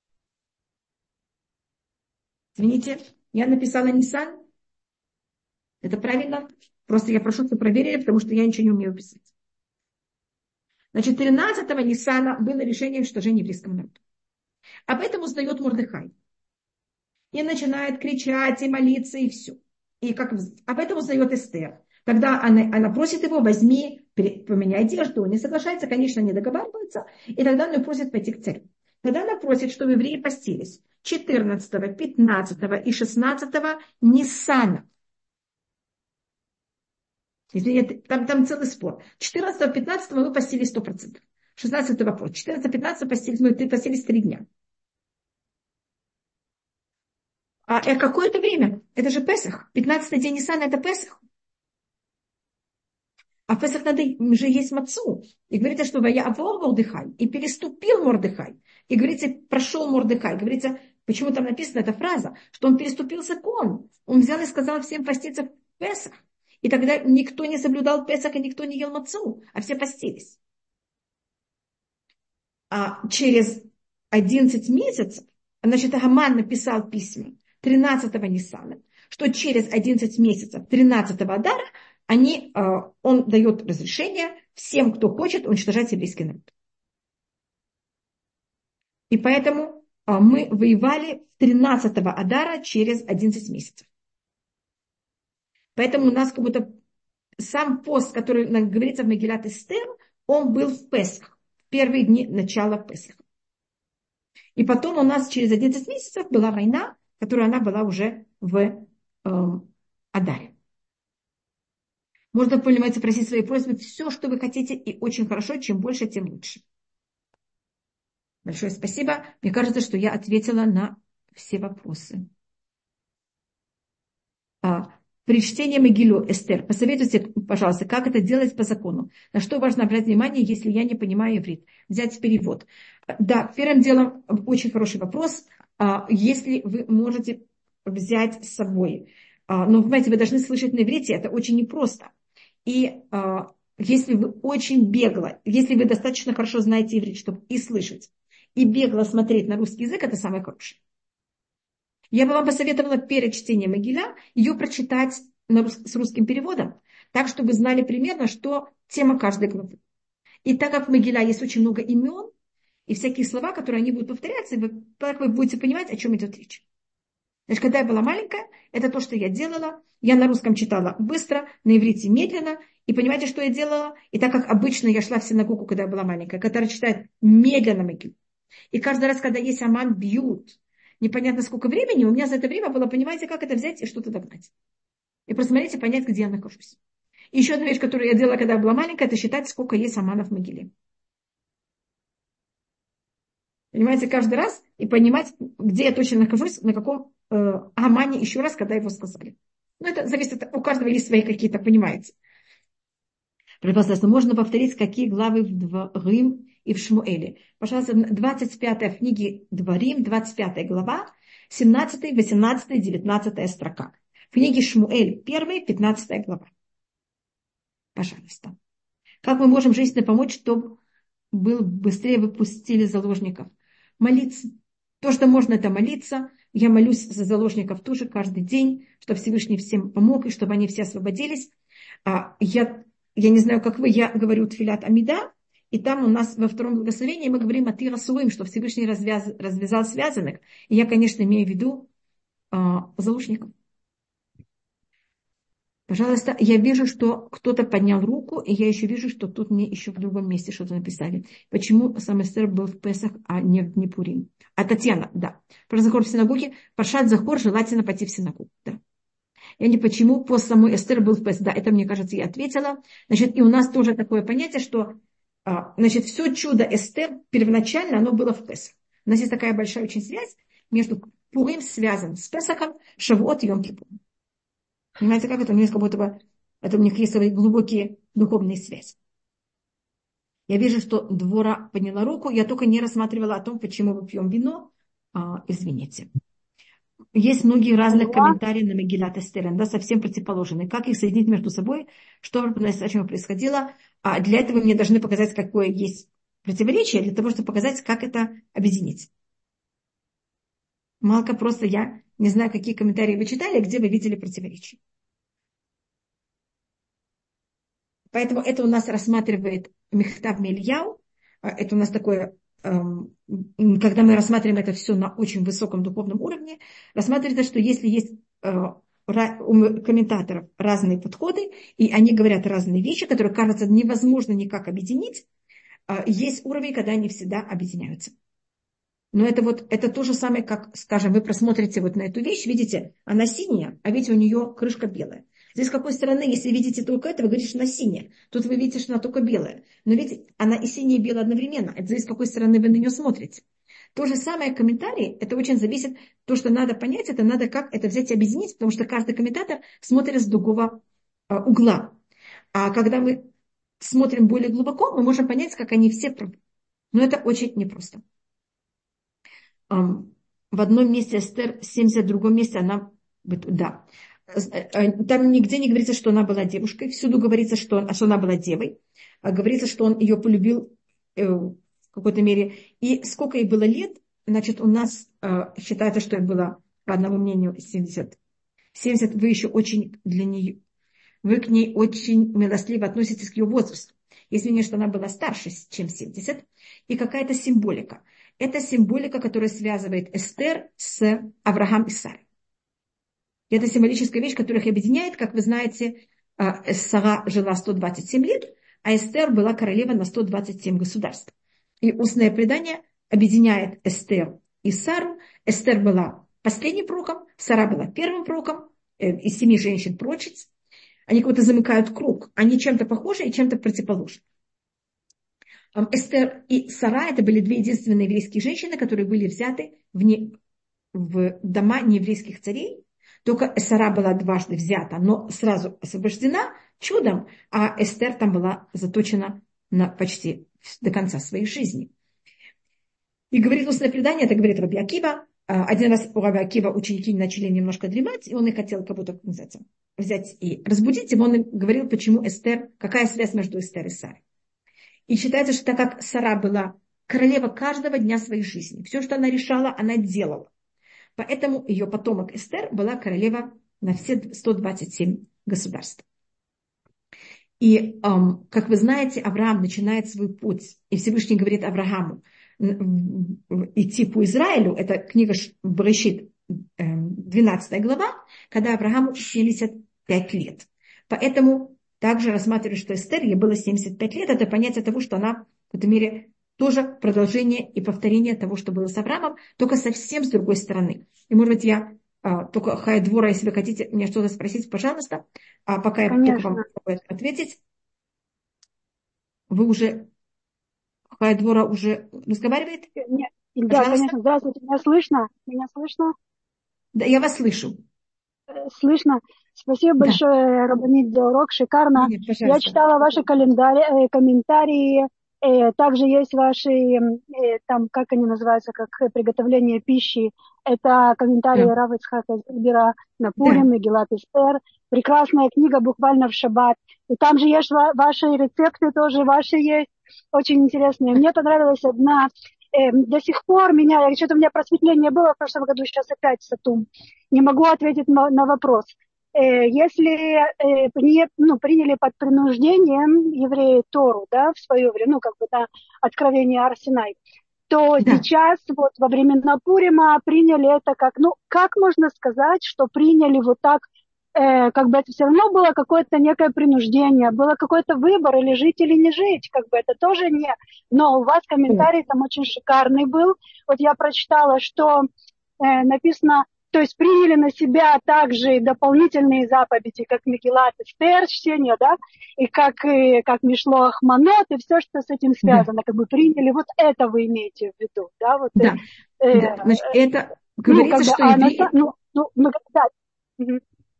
Извините, я написала Ниссан. Это правильно? Просто я прошу, чтобы проверили, потому что я ничего не умею писать. Значит, 13-го Ниссана было решение уничтожения еврейского народа. Об этом узнает Мордехай. И начинает кричать, и молиться, и все. И об этом узнает Эстер. Когда она просит его, возьми, поменяй одежду, он не соглашается, конечно, не договаривается. И тогда он ее просит пойти к царю. Тогда она просит, чтобы евреи постились 14, 15 и 16 Ниссана. Там целый спор. 14-15 мы постились 100%. 16-го вопрос. 14-15 постились 3 дня. А какое это время? Это же Песах. 15-й день Ниссана это Песах. А в Песах надо же есть мацу. И говорится, что Ваявор Мордехай. И переступил Мордехай. И говорится, прошел Мордехай. Говорится, почему там написана эта фраза, что он переступил закон. Он взял и сказал всем поститься в Песах. И тогда никто не соблюдал Песах, и никто не ел мацу, а все постились. А через 11 месяцев, значит, Хаман написал письма 13-го Ниссана, что через 11 месяцев 13-го Адара он дает разрешение всем, кто хочет уничтожать еврейский народ. И поэтому мы воевали 13-го Адара через 11 месяцев. Поэтому у нас как будто сам пост, который говорится в Мегилат Эстер, он был в Песах, в первые дни начала Песаха. И потом у нас через 11 месяцев была война, которая она была уже в Адаре. Можно, понимаете, просить свои просьбы, все, что вы хотите, и очень хорошо, чем больше, тем лучше. Большое спасибо. Мне кажется, что я ответила на все вопросы. При чтении Мегилу Эстер, посоветуйте, пожалуйста, как это делать по закону. На что важно обратить внимание, если я не понимаю иврит. Взять перевод. Да, первым делом очень хороший вопрос. Если вы можете взять с собой. Но, понимаете, вы должны слышать на иврите, это очень непросто. И если вы очень бегло, если вы достаточно хорошо знаете иврит, чтобы и слышать, и бегло смотреть на русский язык, это самое хорошее. Я бы вам посоветовала перед чтением Мегиля ее прочитать с русским переводом, так, чтобы вы знали примерно, что тема каждой главы. И так как в Мегиля есть очень много имен и всякие слова, которые они будут повторяться, так вы будете понимать, о чем идет речь. Значит, когда я была маленькая, это то, что я делала. Я на русском читала быстро, на иврите медленно. И понимаете, что я делала? И так как обычно я шла в синагогу, когда я была маленькая, которая читает медленно Мегилю. И каждый раз, когда есть Аман, бьют. непонятно сколько времени, у меня за это время было, понимаете, как это взять и что-то догнать. И просмотреть и понять, где я нахожусь. И еще одна вещь, которую я делала, когда я была маленькая, это считать, сколько есть аманов в могиле. Понимаете, каждый раз и понимать, где я точно нахожусь, на каком амане еще раз, когда его сказали. Ну, это зависит, у каждого есть свои какие-то, понимаете. Пожалуйста, можно повторить, какие главы в Дворим и в Шмуэле. Пожалуйста, 25 в книге Дворим, 25 глава, 17, 18, 19 строка. В книге Шмуэль 1, 15 глава. Пожалуйста. Как мы можем жизненно помочь, чтобы быстрее выпустили заложников? Молиться. То, что можно, это молиться. Я молюсь за заложников тоже каждый день, чтобы Всевышний всем помог, и чтобы они все освободились. Я не знаю, как вы, я говорю Тфилят Амида, и там у нас во втором благословении мы говорим о Тира Суим, что Всевышний развязал связанных. И я, конечно, имею в виду заложников. Пожалуйста, я вижу, что кто-то поднял руку, и я еще вижу, что тут мне еще в другом месте что-то написали. Почему сам Эстер был в Песах, а не в Днепурим? А Татьяна, да. Про Захор в синагоге. Паршат Захор желательно пойти в синагогу. Да. Я не почему по самой Эстер был в Песах. Да, это, мне кажется, я ответила. Значит, и у нас тоже такое понятие, что значит, все чудо Эстер первоначально, оно было в Песах. У нас есть такая большая очень связь между Пурим связан с Песахом, Шавуот и Йом-Кипур. Понимаете, как это? У них как будто бы, это у них есть свои глубокие духовные связи. Я вижу, что Двора подняла руку. Я только не рассматривала о том, почему мы пьем вино. Извините. Есть многие разных комментарии на Мегилат Эстер, да, совсем противоположные. Как их соединить между собой, что по-настоящему происходило. А для этого мне должны показать, какое есть противоречие, для того, чтобы показать, как это объединить. Малка, просто я не знаю, какие комментарии вы читали, где вы видели противоречие. Поэтому это у нас рассматривает Михтав Мильяу. Это у нас такое, когда мы рассматриваем это все на очень высоком духовном уровне, рассматривается, что если есть у комментаторов разные подходы, и они говорят разные вещи, которые, кажется, невозможно никак объединить, есть уровень, когда они всегда объединяются. Но это то же самое, как, скажем, вы просмотрите вот на эту вещь, видите, она синяя, а видите, у нее крышка белая. Здесь с какой стороны, если видите только это, вы говорите, что она синяя. Тут вы видите, что она только белая. Но видите, она и синяя, и белая одновременно. Это зависит, с какой стороны вы на нее смотрите. То же самое комментарий, это очень зависит, то, что надо понять, это надо как это взять и объединить, потому что каждый комментатор смотрит с другого угла. А когда мы смотрим более глубоко, мы можем понять, как они все правы. Но это очень непросто. В одном месте Эстер 70, в другом месте она, да. Там нигде не говорится, что она была девушкой, всюду говорится, что она была девой. Говорится, что он ее полюбил в какой-то мере. И сколько ей было лет, значит, у нас считается, что ей было, по одному мнению, 70. 70 вы еще очень для нее, вы к ней очень милостливо относитесь к ее возрасту. Если не, что она была старше, чем 70. И какая-то символика. Это символика, которая связывает Эстер с Авраамом и Сарой. Это символическая вещь, которая их объединяет. Как вы знаете, Сара жила 127 лет, а Эстер была королева на 127 государств. И устное предание объединяет Эстер и Сару. Эстер была последним пророком, Сара была первым пророком, из 7 женщин-пророчиц. Они как будто замыкают круг. Они чем-то похожи и чем-то противоположны. Эстер и Сара – это были 2 единственные еврейские женщины, которые были взяты в дома нееврейских царей. Только Сара была дважды взята, но сразу освобождена чудом, а Эстер там была заточена почти до конца своей жизни. И говорит устное предание, это говорит Раби Акива. Один раз у Раби Акива ученики начали немножко дремать, и он их хотел как будто взять и разбудить. И он говорил, почему Эстер, какая связь между Эстер и Сарой. И считается, что так как Сара была королева каждого дня своей жизни, все, что она решала, она делала. Поэтому ее потомок Эстер была королева на все 127 государств. И, как вы знаете, Авраам начинает свой путь, и Всевышний говорит Аврааму идти по Израилю, это книга Берешит, 12 глава, когда Аврааму 75 лет. Поэтому также рассматривают, что Эстер, ей было 75 лет, это понятие того, что она в какой-то мере тоже продолжение и повторение того, что было с Авраамом, только совсем с другой стороны. И, может быть, я только Хайдвора, если вы хотите мне что-то спросить, пожалуйста, а пока я только вам Конечно. попробую ответить. Вы уже, Хайдвора уже разговаривает? Да, Пожалуйста. конечно. Здравствуйте. Меня слышно? Меня слышно? Да, я вас слышу. Слышно. Спасибо Да. большое, Рабанит, за урок. Шикарно. Нет, Я пожалуйста. читала ваши комментарии. Также есть ваши, там, как они называются, как приготовление пищи. Это комментарии Да. Рава Ицхака Зильбера на Да. Пурим, Мегилат Эстер. Прекрасная книга, буквально в шаббат. И там же есть ваши рецепты тоже, ваши есть. Очень интересные. Мне понравилась одна. До сих пор что-то у меня просветление было в прошлом году, сейчас опять сатум. Не могу ответить на вопрос. Если приняли под принуждением евреи Тору, да, в свое время, на откровение Ар-Синай, то Да. сейчас вот во времена Пурима приняли это как можно сказать, что приняли вот так, это все равно было какое-то некое принуждение, было какой-то выбор, или жить, или не жить, это тоже не. Но у вас комментарий там очень шикарный был. Вот я прочитала, что написано, то есть приняли на себя также дополнительные заповеди, как Мегилат Эстер, чтение, да, и как Мишлох Манот, и все, что с этим Да. связано, приняли, вот это вы имеете в виду, да, Да. Да. Значит, это говорится, что евреи, да. Мгм.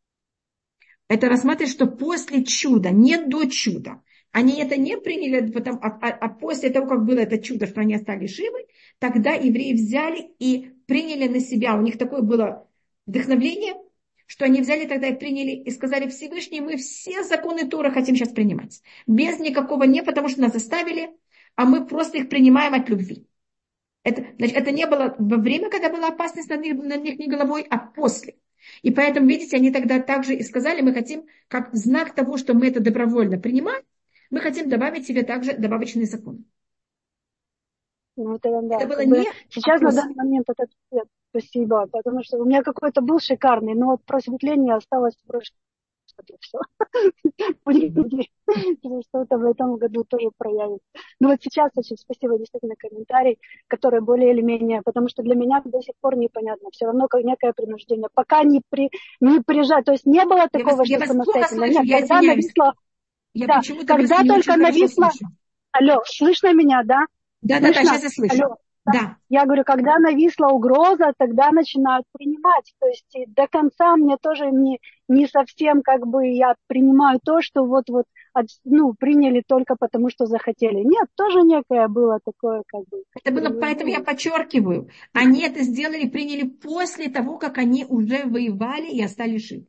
это рассматривает, что после чуда, не до чуда. Они это не приняли, а после того, как было это чудо, что они остались живы, тогда евреи взяли и приняли на себя. У них такое было вдохновление, что они взяли тогда и приняли, и сказали: Всевышний, мы все законы Тора хотим сейчас принимать. Без никакого «не», потому что нас заставили, а мы просто их принимаем от любви. Значит, это не было во время, когда была опасность над их головой, а после. И поэтому, видите, они тогда также и сказали: мы хотим, как знак того, что мы это добровольно принимаем, мы хотим добавить себе также добавочный закон. Ну, это Это да, было не сейчас на после. данный момент это нет, спасибо, потому что у меня какой-то был шикарный, но вот просветление осталось в прошлом году, все. Что-то в этом году тоже проявится. Ну вот сейчас очень спасибо, действительно, комментарий, который более или менее, потому что для меня до сих пор непонятно, все равно некое принуждение. Пока не прижать, то есть не было такого, Я что вас плохо самостоятельно. слышу, Нет, я когда извиняюсь. нависло, Я да, почему-то вас когда не очень только хорошо нависло, слышу. алло, слышно меня, да? Да, Слышно? сейчас я слышу. Алло. Да. Я говорю, когда нависла угроза, тогда начинают принимать. То есть до конца мне тоже не совсем я принимаю то, что вот приняли только потому, что захотели. Нет, тоже некое было такое Это было, поэтому я принуждение. подчеркиваю. Они это сделали, приняли после того, как они уже воевали и остались живы.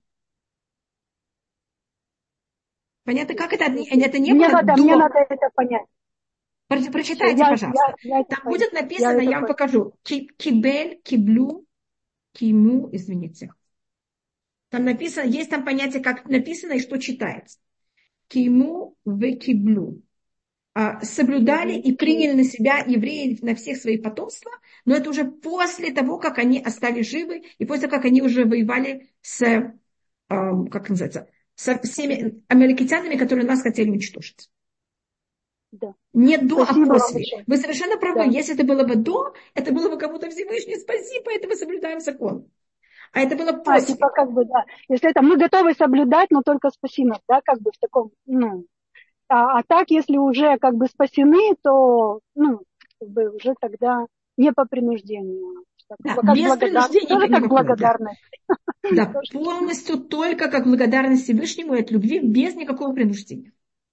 Понятно, как это? Это не было Мне до. надо это понять. Все, Прочитайте, пожалуйста. я это Там пойму. будет Я написано, это я вам пойму. покажу. Кибель, киблю, киму, извините. Там написано, есть там понятие, как написано и что читается. Киму в киблю. Соблюдали и приняли на себя евреи на всех свои потомства, но это уже после того, как они остались живы, и после того, как они уже воевали как называется, со всеми амаликитянами, которые нас хотели уничтожить. Да. Не до, а Спасибо вам после. большое. Вы совершенно правы. Да. Если это было бы до, это было бы кому-то Всевышний спасибо, это мы соблюдаем закон. А это было после. Да. Если это мы готовы соблюдать, но только спасибо, да, в таком, А так, если уже спасены, то уже тогда не по принуждению. Да, Как без благодарность. принуждения Тоже не как вопрос. Да. благодарность. Да, полностью только как благодарность Всевышнему и от любви, без никакого принуждения.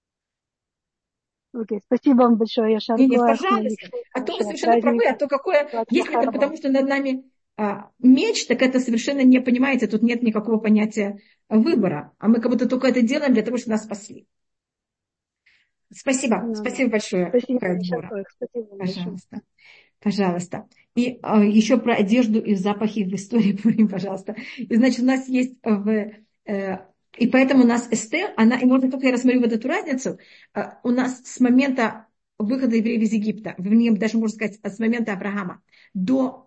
Окей, спасибо вам большое, Яшар Не, Коах, пожалуйста. А то вы совершенно правы, а праздника. то какое... Если это Хорошего. потому, что над нами меч, так это совершенно не понимаете, тут нет никакого понятия выбора. А мы как будто только это делаем для того, чтобы нас спасли. Спасибо. Ну, да. Спасибо большое, Спасибо, Яшар Хайдбора. Коах, спасибо вам большое. Пожалуйста. Пожалуйста. И еще про одежду и запахи в истории Пурим, пожалуйста. И значит, у нас есть и поэтому у нас Эстер, и можно только я рассмотрю вот эту разницу, у нас с момента выхода евреев из Египта, вернее, даже можно сказать, с момента Авраама до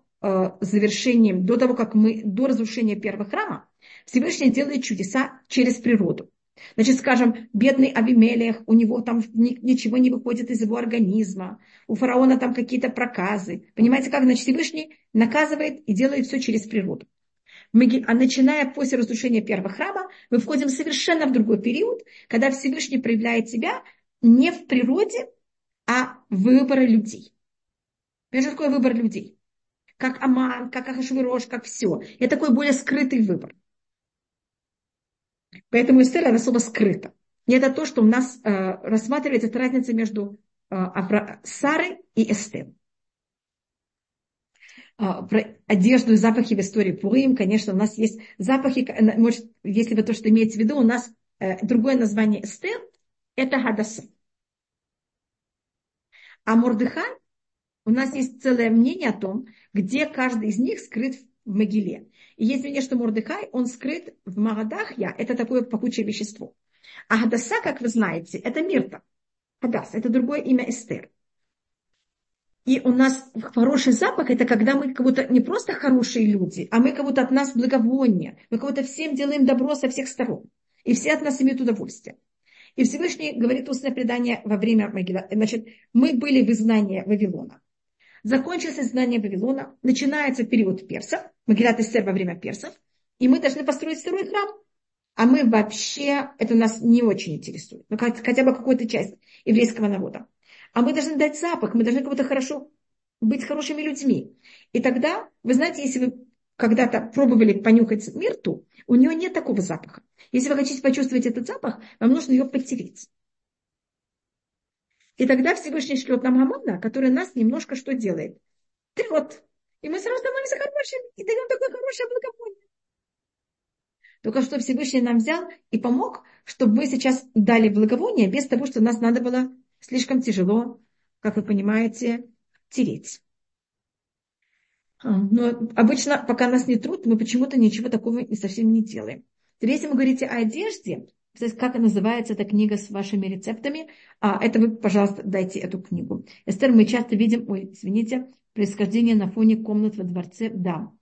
завершения, до того, как до разрушения первого храма, Всевышний делает чудеса через природу. Значит, скажем, бедный Авимелех, у него там ничего не выходит из его организма, у фараона там какие-то проказы. Понимаете, как? Значит, Всевышний наказывает и делает все через природу. А начиная после разрушения первого храма, мы входим совершенно в другой период, когда Всевышний проявляет себя не в природе, а в выборе людей. Что такое выбор людей? Как Аман, как Ахашвирош, как все. Это такой более скрытый выбор. Поэтому Эстер, она особо скрыта. И это то, что у нас рассматривается, это разница между Сарой и Эстер. Про одежду и запахи в истории Пурим, конечно, у нас есть запахи, может, если вы то, что имеете в виду, у нас другое название Эстер, это Хадаса. А Мордехай, у нас есть целое мнение о том, где каждый из них скрыт в Могиле. И есть мнение, что Мордехай, он скрыт в Магадахья, это такое пахучее вещество. А Хадаса, как вы знаете, это Мирта. Хадас, это другое имя Эстер. И у нас хороший запах, это когда мы как будто не просто хорошие люди, а мы как будто от нас благовоние. Мы как будто всем делаем добро со всех сторон. И все от нас имеют удовольствие. И Всевышний говорит устное предание во время Могила. Значит, мы были в изгнании Вавилона. Закончилось изгнание Вавилона, начинается период персов, Могилат Эстер во время персов, и мы должны построить второй храм. А мы вообще, это нас не очень интересует, ну, хотя бы какую-то часть еврейского народа. А мы должны дать запах, мы должны как-то хорошо быть хорошими людьми. И тогда, вы знаете, если вы когда-то пробовали понюхать мирту, у нее нет такого запаха. Если вы хотите почувствовать этот запах, вам нужно ее подтереть. И тогда Всевышний шлет нам Амона, который нас немножко что делает? Трет. И мы сразу становимся хорошими и даем такое хорошее благовоние. Только что Всевышний нам взял и помог, чтобы мы сейчас дали благовоние, без того, что нас надо было слишком тяжело, как вы понимаете, тереть. Но обычно, пока нас не трут, мы почему-то ничего такого совсем не делаем. Теперь, если вы говорите о одежде, как называется эта книга с вашими рецептами, это вы, пожалуйста, дайте эту книгу. Эстер, мы часто видим, происхождение на фоне комнат во дворце дам.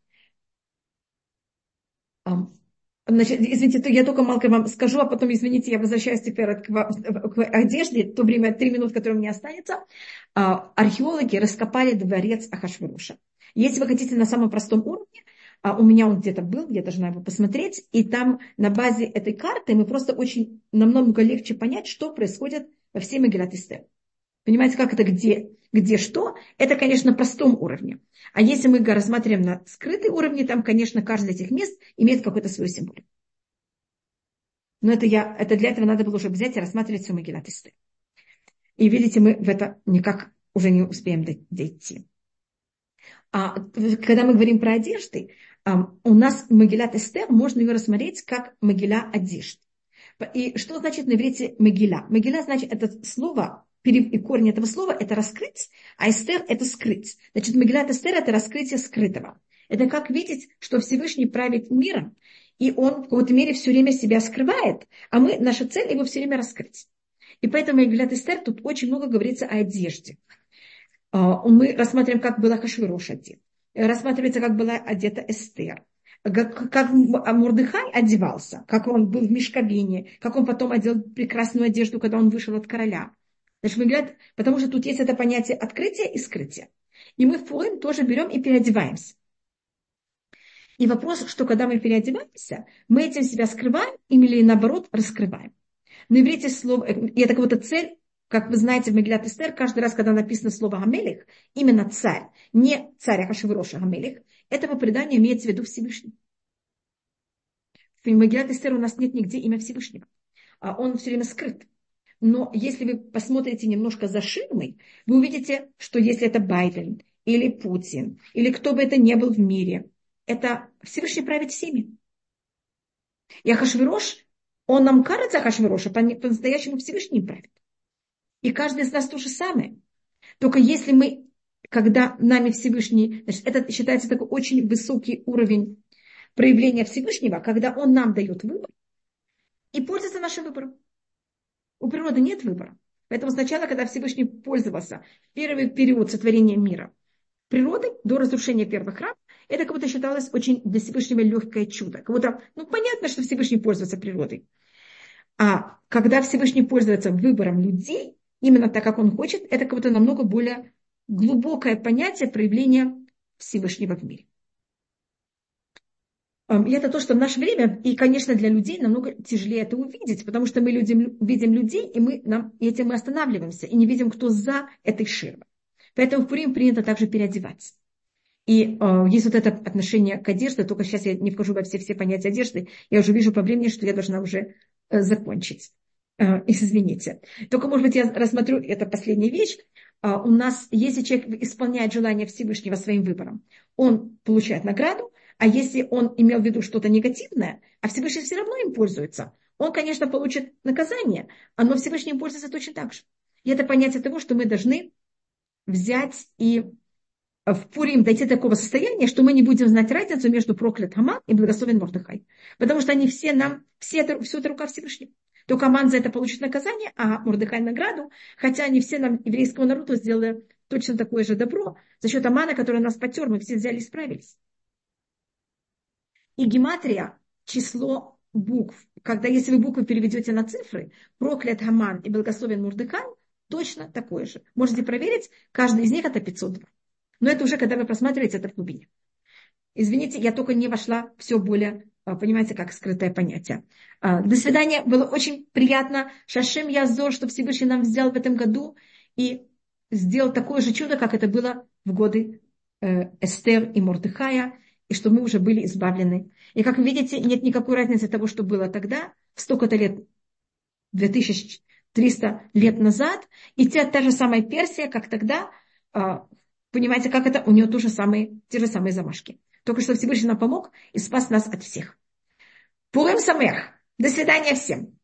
Значит, извините, я только малко вам скажу, а потом, извините, я возвращаюсь теперь к одежде, то время, 3 минуты, которые у меня останется. Археологи раскопали дворец Ахашвироша. Если вы хотите на самом простом уровне, у меня он где-то был, я должна его посмотреть, и там на базе этой карты мы просто очень намного легче понять, что происходит во всей Мегилат Эстер. Понимаете, как это где что? Это, конечно, на простом уровне. А если мы рассматриваем на скрытый уровне, там, конечно, каждое из этих мест имеет какой-то свой символ. Но это для этого надо было уже взять и рассматривать всю Мегилат Эстер. И видите, мы в это никак уже не успеем дойти. Когда мы говорим про одежды, у нас Мегилат Эстер, можно ее рассмотреть как Мегила одежд. И что значит на иврите Мегила? Мегила значит, это слово, и корень этого слова это раскрыть, а Эстер это скрыть. Значит, Мегилат Эстер это раскрытие скрытого. Это как видеть, что Всевышний правит миром, и он в какой-то мере все время себя скрывает, а наша цель его все время раскрыть. И поэтому Мегилат Эстер тут очень много говорится о одежде. Мы рассматриваем, как была Ахашвирош одет. Рассматривается, как была одета Эстер. Как Мордехай одевался, как он был в мешковине, как он потом одел прекрасную одежду, когда он вышел от короля. Значит, мы говорим, потому что тут есть это понятие открытия и скрытия. И мы в Пурим тоже берем и переодеваемся. И вопрос, что когда мы переодеваемся, мы этим себя скрываем или наоборот раскрываем. На иврите слово, и это как будто цель, как вы знаете, в Мегилат Эстер, каждый раз, когда написано слово Гамелех, именно царь, не царь Ахашвирош, а Гамелех, это по преданию имеется в виду Всевышний. В Мегилат Эстер у нас нет нигде имя Всевышнего. Он все время скрыт. Но если вы посмотрите немножко за ширмой, вы увидите, что если это Байден, или Путин, или кто бы это ни был в мире, это Всевышний правит всеми. И Ахашвирош, он нам кажется Ахашвирош, а по-настоящему Всевышний правит. И каждый из нас то же самое. Только если мы, когда нами Всевышний, значит, это считается такой очень высокий уровень проявления Всевышнего, когда он нам дает выбор и пользуется нашим выбором. У природы нет выбора. Поэтому сначала, когда Всевышний пользовался в первый период сотворения мира природой, до разрушения первых храмов, это как будто считалось очень для Всевышнего легкое чудо. Как будто, понятно, что Всевышний пользуется природой. А когда Всевышний пользуется выбором людей, именно так, как он хочет, это как будто намного более глубокое понятие проявления Всевышнего в мире. И это то, что в наше время, и, конечно, для людей намного тяжелее это увидеть, потому что мы видим людей, и этим мы останавливаемся, и не видим, кто за этой ширмой. Поэтому в Пурим принято также переодеваться. И есть вот это отношение к одежде, только сейчас я не вхожу во все понятия одежды, я уже вижу по времени, что я должна уже закончить. Извините. Только, может быть, я рассмотрю, это последняя вещь. У нас, если человек исполняет желание Всевышнего своим выбором, он получает награду, а если он имел в виду что-то негативное, а Всевышний все равно им пользуется, он, конечно, получит наказание, но Всевышний им пользуется точно так же. И это понятие того, что мы должны взять и в Пурим дойти до такого состояния, что мы не будем знать разницу между проклят Хаман и благословен Мордехай. Потому что они все это рука Всевышнего. Только Аман за это получит наказание, а Мордехай награду, хотя они все нам, еврейскому народу, сделали точно такое же добро. За счет Амана, который нас потер, мы все взяли и справились. И гематрия, число букв, когда если вы буквы переведете на цифры, проклят Хаман и благословен Мордехай, точно такое же. Можете проверить, каждый из них это 502. Но это уже, когда вы просматриваете это в глубине. Извините, я только не вошла все более, понимаете, как скрытое понятие. До свидания. Было очень приятно. Шашем Язор, что Всевышний нам взял в этом году и сделал такое же чудо, как это было в годы Эстер и Мордехая, и что мы уже были избавлены. И как вы видите, нет никакой разницы того, что было тогда, в столько-то лет, 2300 лет назад, и та же самая Персия, как тогда. Понимаете, как это? У нее те же самые замашки. Только что Всевышний нам помог и спас нас от всех. Пурим Самех. До свидания всем.